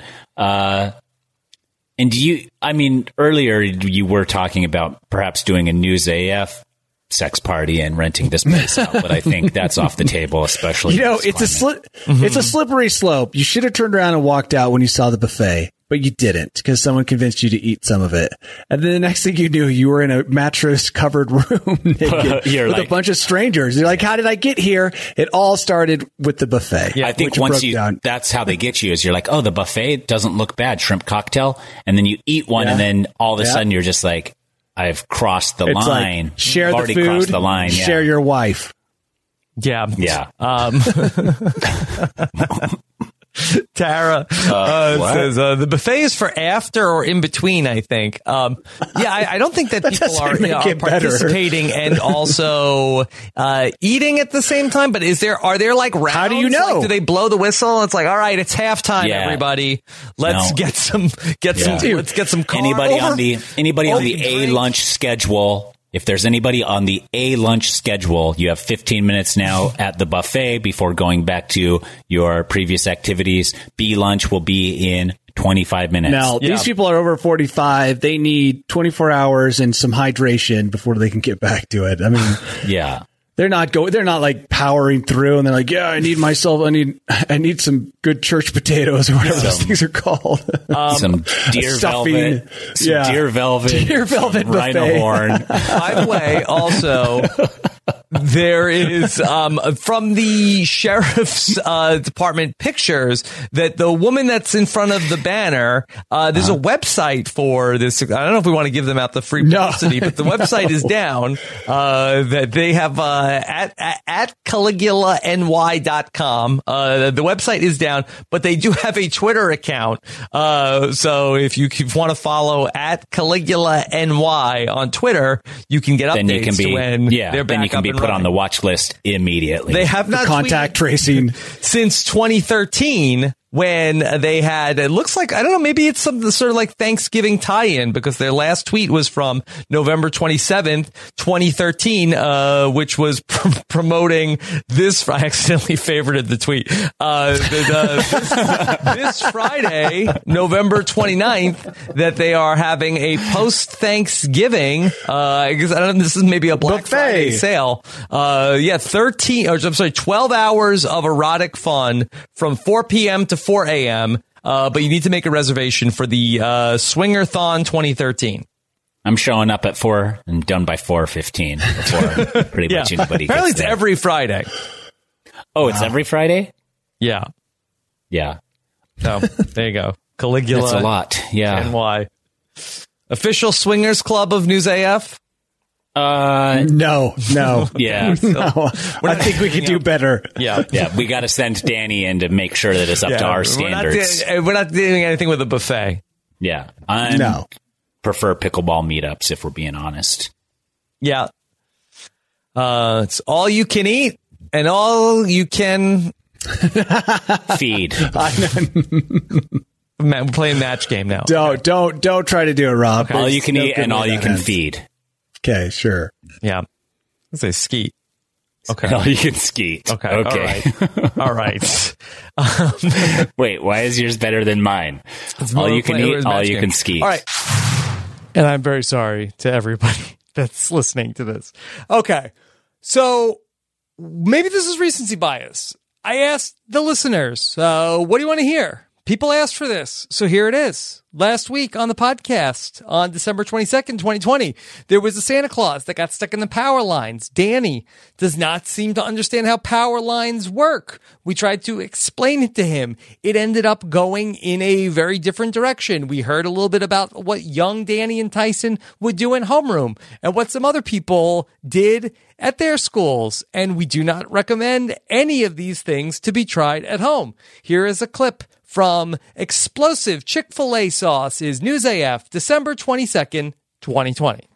And earlier you were talking about perhaps doing a News AF sex party and renting this place out, but I think that's off the table, especially. It's a slippery slope. You should have turned around and walked out when you saw the buffet, but you didn't because someone convinced you to eat some of it. And then the next thing you knew, you were in a mattress covered room naked with a bunch of strangers. You're like, how did I get here? It all started with the buffet. Yeah, I think once that's how they get you is you're like, oh, the buffet doesn't look bad. Shrimp cocktail. And then you eat one and then all of a sudden you're just like, I've crossed the line. Like, share I've the food, crossed the line. Yeah. Share your wife. Yeah. Yeah. Tara says the buffet is for after or in between, I think. I don't think that people are participating and also eating at the same time. But are there like rounds? How do you know? Like, do they blow the whistle? It's like, all right, it's halftime, everybody. Let's get some. Let's get some. Anybody on the A lunch schedule If there's anybody on the A lunch schedule, you have 15 minutes now at the buffet before going back to your previous activities. B lunch will be in 25 minutes. Now, these people are over 45. They need 24 hours and some hydration before they can get back to it. I mean, yeah. They're not like powering through and they're like, yeah, I need some good church potatoes or whatever those things are called. Some deer velvet. Deer velvet rhino horn. By the way, also, there is, from the sheriff's, department pictures that the woman that's in front of the banner, there's a website for this. I don't know if we want to give them out the free publicity, but the website is down, that they have, at CaligulaNY.com. The website is down, but they do have a Twitter account. So if you want to follow at CaligulaNY on Twitter, you can get updates then you can be, when they're back then you can up be and put running. on the watch list immediately. They have not contact tracing since 2013. When they had, it looks like, I don't know, maybe it's some sort of like Thanksgiving tie-in, because their last tweet was from November 27th, 2013, which was promoting this. I accidentally favorited the tweet. This Friday, November 29th, that they are having a post-Thanksgiving, I guess, I don't know, this is maybe a Black Friday sale. 12 hours of erotic fun from 4 p.m. to 4 a.m. But you need to make a reservation for the Swingerthon 2013. I'm showing up at 4 and done by 4:15 before pretty much anybody. Apparently, gets it's there. every Friday. Oh, it's every Friday. Yeah. So there you go. Caligula. That's a lot. Yeah. NY. Official Swingers Club of News AF. No. Yeah. No. I think we could do better. Yeah. We got to send Danny in to make sure that it's up to our standards. We're not doing anything with a buffet. Yeah. I prefer pickleball meetups, if we're being honest. Yeah. It's all you can eat and all you can feed. We're playing match game now. Don't try to do it, Rob. All you can eat and all you can feed. Okay, sure. Yeah. Let's say skeet. Okay. All you can skeet. Okay. All right. Wait, why is yours better than mine? All you can eat, all you can skeet. All right. And I'm very sorry to everybody that's listening to this. Okay. So maybe this is recency bias. I asked the listeners, what do you want to hear? People asked for this, so here it is. Last week on the podcast, on December 22nd, 2020, there was a Santa Claus that got stuck in the power lines. Danny does not seem to understand how power lines work. We tried to explain it to him. It ended up going in a very different direction. We heard a little bit about what young Danny and Tyson would do in homeroom and what some other people did at their schools. And we do not recommend any of these things to be tried at home. Here is a clip from Explosive Chick-fil-A Sauce is News AF, December 22nd, 2020.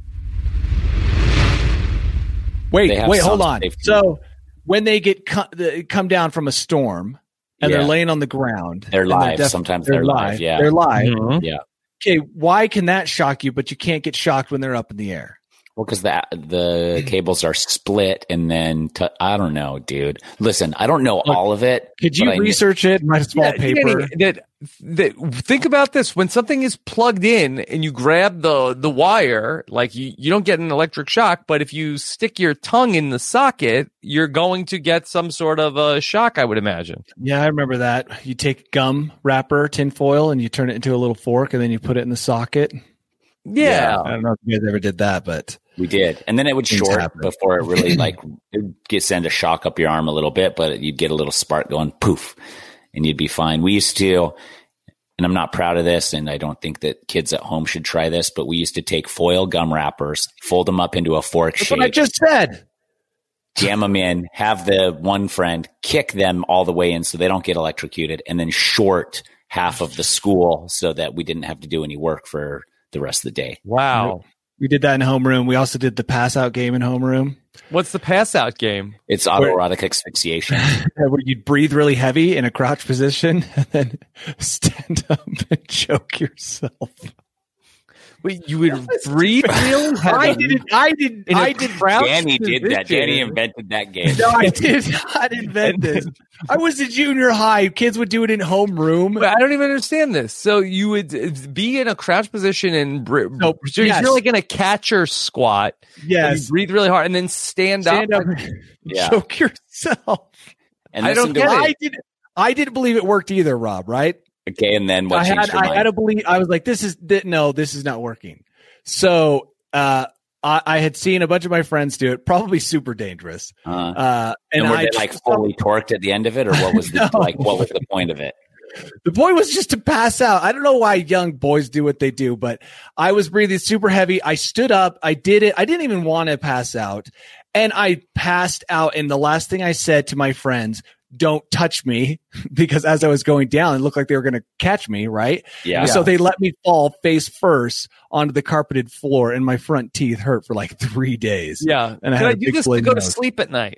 Wait, hold on. So when they get come down from a storm and they're laying on the ground. They're live. Sometimes they're live. Yeah. They're live. Mm-hmm. Yeah. Okay, why can that shock you, but you can't get shocked when they're up in the air? Well, because the cables are split, and then I don't know, dude. Listen, I don't know all of it. Could you research it? My small paper. Think about this: when something is plugged in and you grab the wire, like you don't get an electric shock, but if you stick your tongue in the socket, you're going to get some sort of a shock, I would imagine. Yeah, I remember that. You take gum wrapper, tinfoil, and you turn it into a little fork, and then you put it in the socket. Yeah. I don't know if you guys ever did that, but we did. And then it would short before it really it send a shock up your arm a little bit, but you'd get a little spark going poof and you'd be fine. We used to, and I'm not proud of this, and I don't think that kids at home should try this, but we used to take foil gum wrappers, fold them up into a fork shape. That's what I just said. Jam them in, have the one friend kick them all the way in so they don't get electrocuted, and then short half of the school so that we didn't have to do any work for the rest of the day. Wow. We did that in homeroom. We also did the pass out game in homeroom. What's the pass out game? It's autoerotic asphyxiation. Where you'd breathe really heavy in a crouch position and then stand up and choke yourself. Wait, you would breathe really heavy? I did. Danny did that. Danny invented that game. No, I did not invent this. I was in junior high. Kids would do it in homeroom. But I don't even understand this. So you would be in a crouch position and so you're like in a catcher squat. Yes. You breathe really hard and then stand up. And choke yourself. And I don't get it. I didn't believe it worked either, Rob, right? Okay, and then what changed your mind? I had to believe. I was like, this is not working. So I had seen a bunch of my friends do it, probably super dangerous. And were they like fully torqued at the end of it, or what was what was the point of it? The point was just to pass out. I don't know why young boys do what they do, but I was breathing super heavy. I stood up. I did it. I didn't even want to pass out. And I passed out. And the last thing I said to my friends, don't touch me, because as I was going down, it looked like they were going to catch me, right? Yeah. So they let me fall face first onto the carpeted floor, and my front teeth hurt for like 3 days. Yeah. And I do this to go to sleep at night?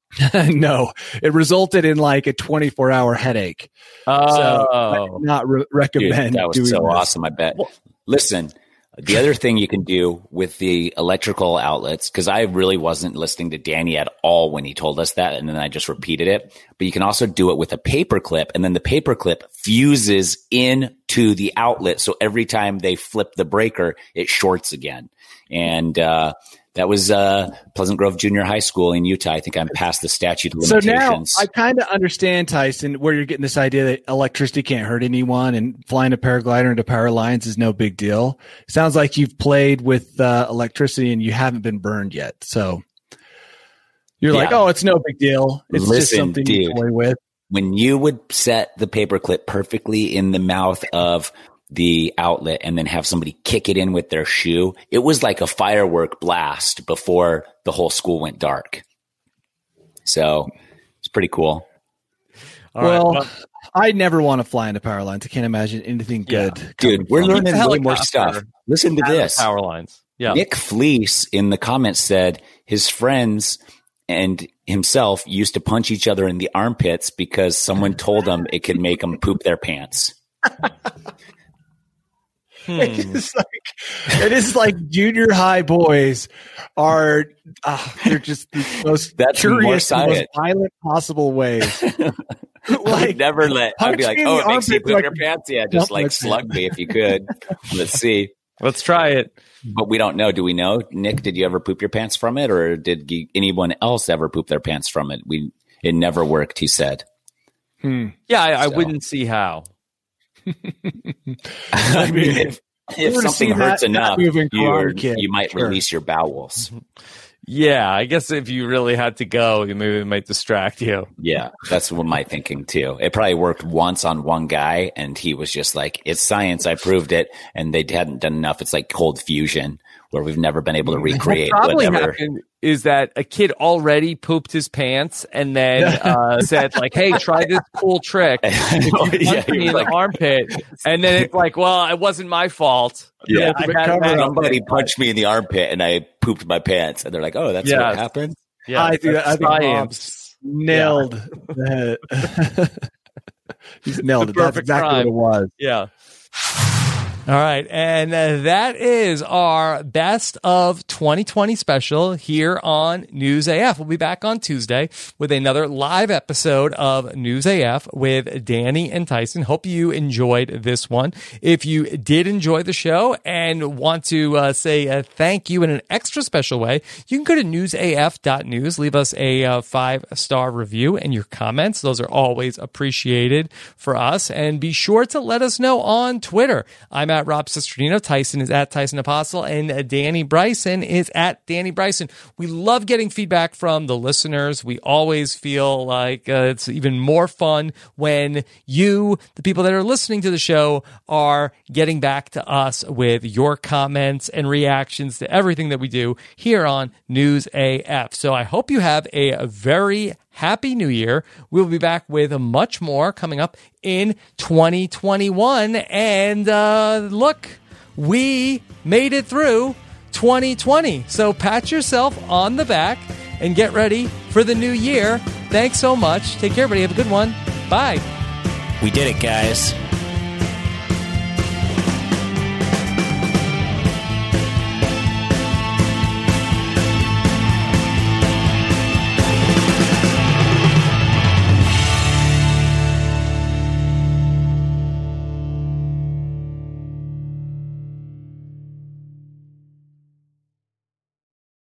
No, it resulted in like a 24-hour headache. So I do not recommend. Dude, that was so awesome. I bet. Listen, the other thing you can do with the electrical outlets, because I really wasn't listening to Danny at all when he told us that, and then I just repeated it. But you can also do it with a paper clip, and then the paper clip fuses into the outlet. So every time they flip the breaker, it shorts again. And that was Pleasant Grove Junior High School in Utah. I think I'm past the statute of limitations. So now I kind of understand, Tyson, where you're getting this idea that electricity can't hurt anyone and flying a paraglider into power lines is no big deal. Sounds like you've played with electricity and you haven't been burned yet. So you're like, oh, it's no big deal. It's just something you play with. When you would set the paperclip perfectly in the mouth of the outlet and then have somebody kick it in with their shoe, it was like a firework blast before the whole school went dark. So it's pretty cool. Well, I never want to fly into power lines. I can't imagine anything good. Dude, we're learning way more stuff. Listen to this. Power lines. Yeah. Nick Fleece in the comments said his friends and himself used to punch each other in the armpits because someone told them it could make them poop their pants. It is like junior high boys are they're just the most curious, most violent possible ways. Like, never I'd be like, oh, it makes you poop your pants? Yeah, just like slug me if you could. Let's see. Let's try it. But we don't know. Do we know? Nick, did you ever poop your pants from it, or did anyone else ever poop their pants from it? It never worked, he said. Yeah, I wouldn't see how. I mean, if something hurts enough, you might release your bowels. Yeah, I guess if you really had to go, maybe it might distract you. Yeah, that's what my thinking too. It probably worked once on one guy, and he was just like, "It's science, I proved it," and they hadn't done enough. It's like cold fusion, where we've never been able to recreate. What probably happened is that a kid already pooped his pants and then said like, "Hey, try this cool trick." If you punch me in the armpit, and then it's like, "Well, it wasn't my fault." Yeah, somebody punched me in the armpit and I pooped my pants, and they're like, "Oh, that's what happened." Yeah, I think nailed that. He's nailed it. That's exactly what it was. Yeah. All right. And that is our best of 2020 special here on News AF. We'll be back on Tuesday with another live episode of News AF with Danny and Tyson. Hope you enjoyed this one. If you did enjoy the show and want to say thank you in an extra special way, you can go to newsaf.news, leave us a 5-star review and your comments. Those are always appreciated for us. And be sure to let us know on Twitter. I'm at Rob Cesternino. Tyson is at Tyson Apostle, and Danny Bryson is at Danny Bryson. We love getting feedback from the listeners. We always feel like it's even more fun when you, the people that are listening to the show, are getting back to us with your comments and reactions to everything that we do here on News AF. So I hope you have a very Happy New Year. We'll be back with much more coming up in 2021. And look, we made it through 2020. So pat yourself on the back and get ready for the new year. Thanks so much. Take care, everybody. Have a good one. Bye. We did it, guys.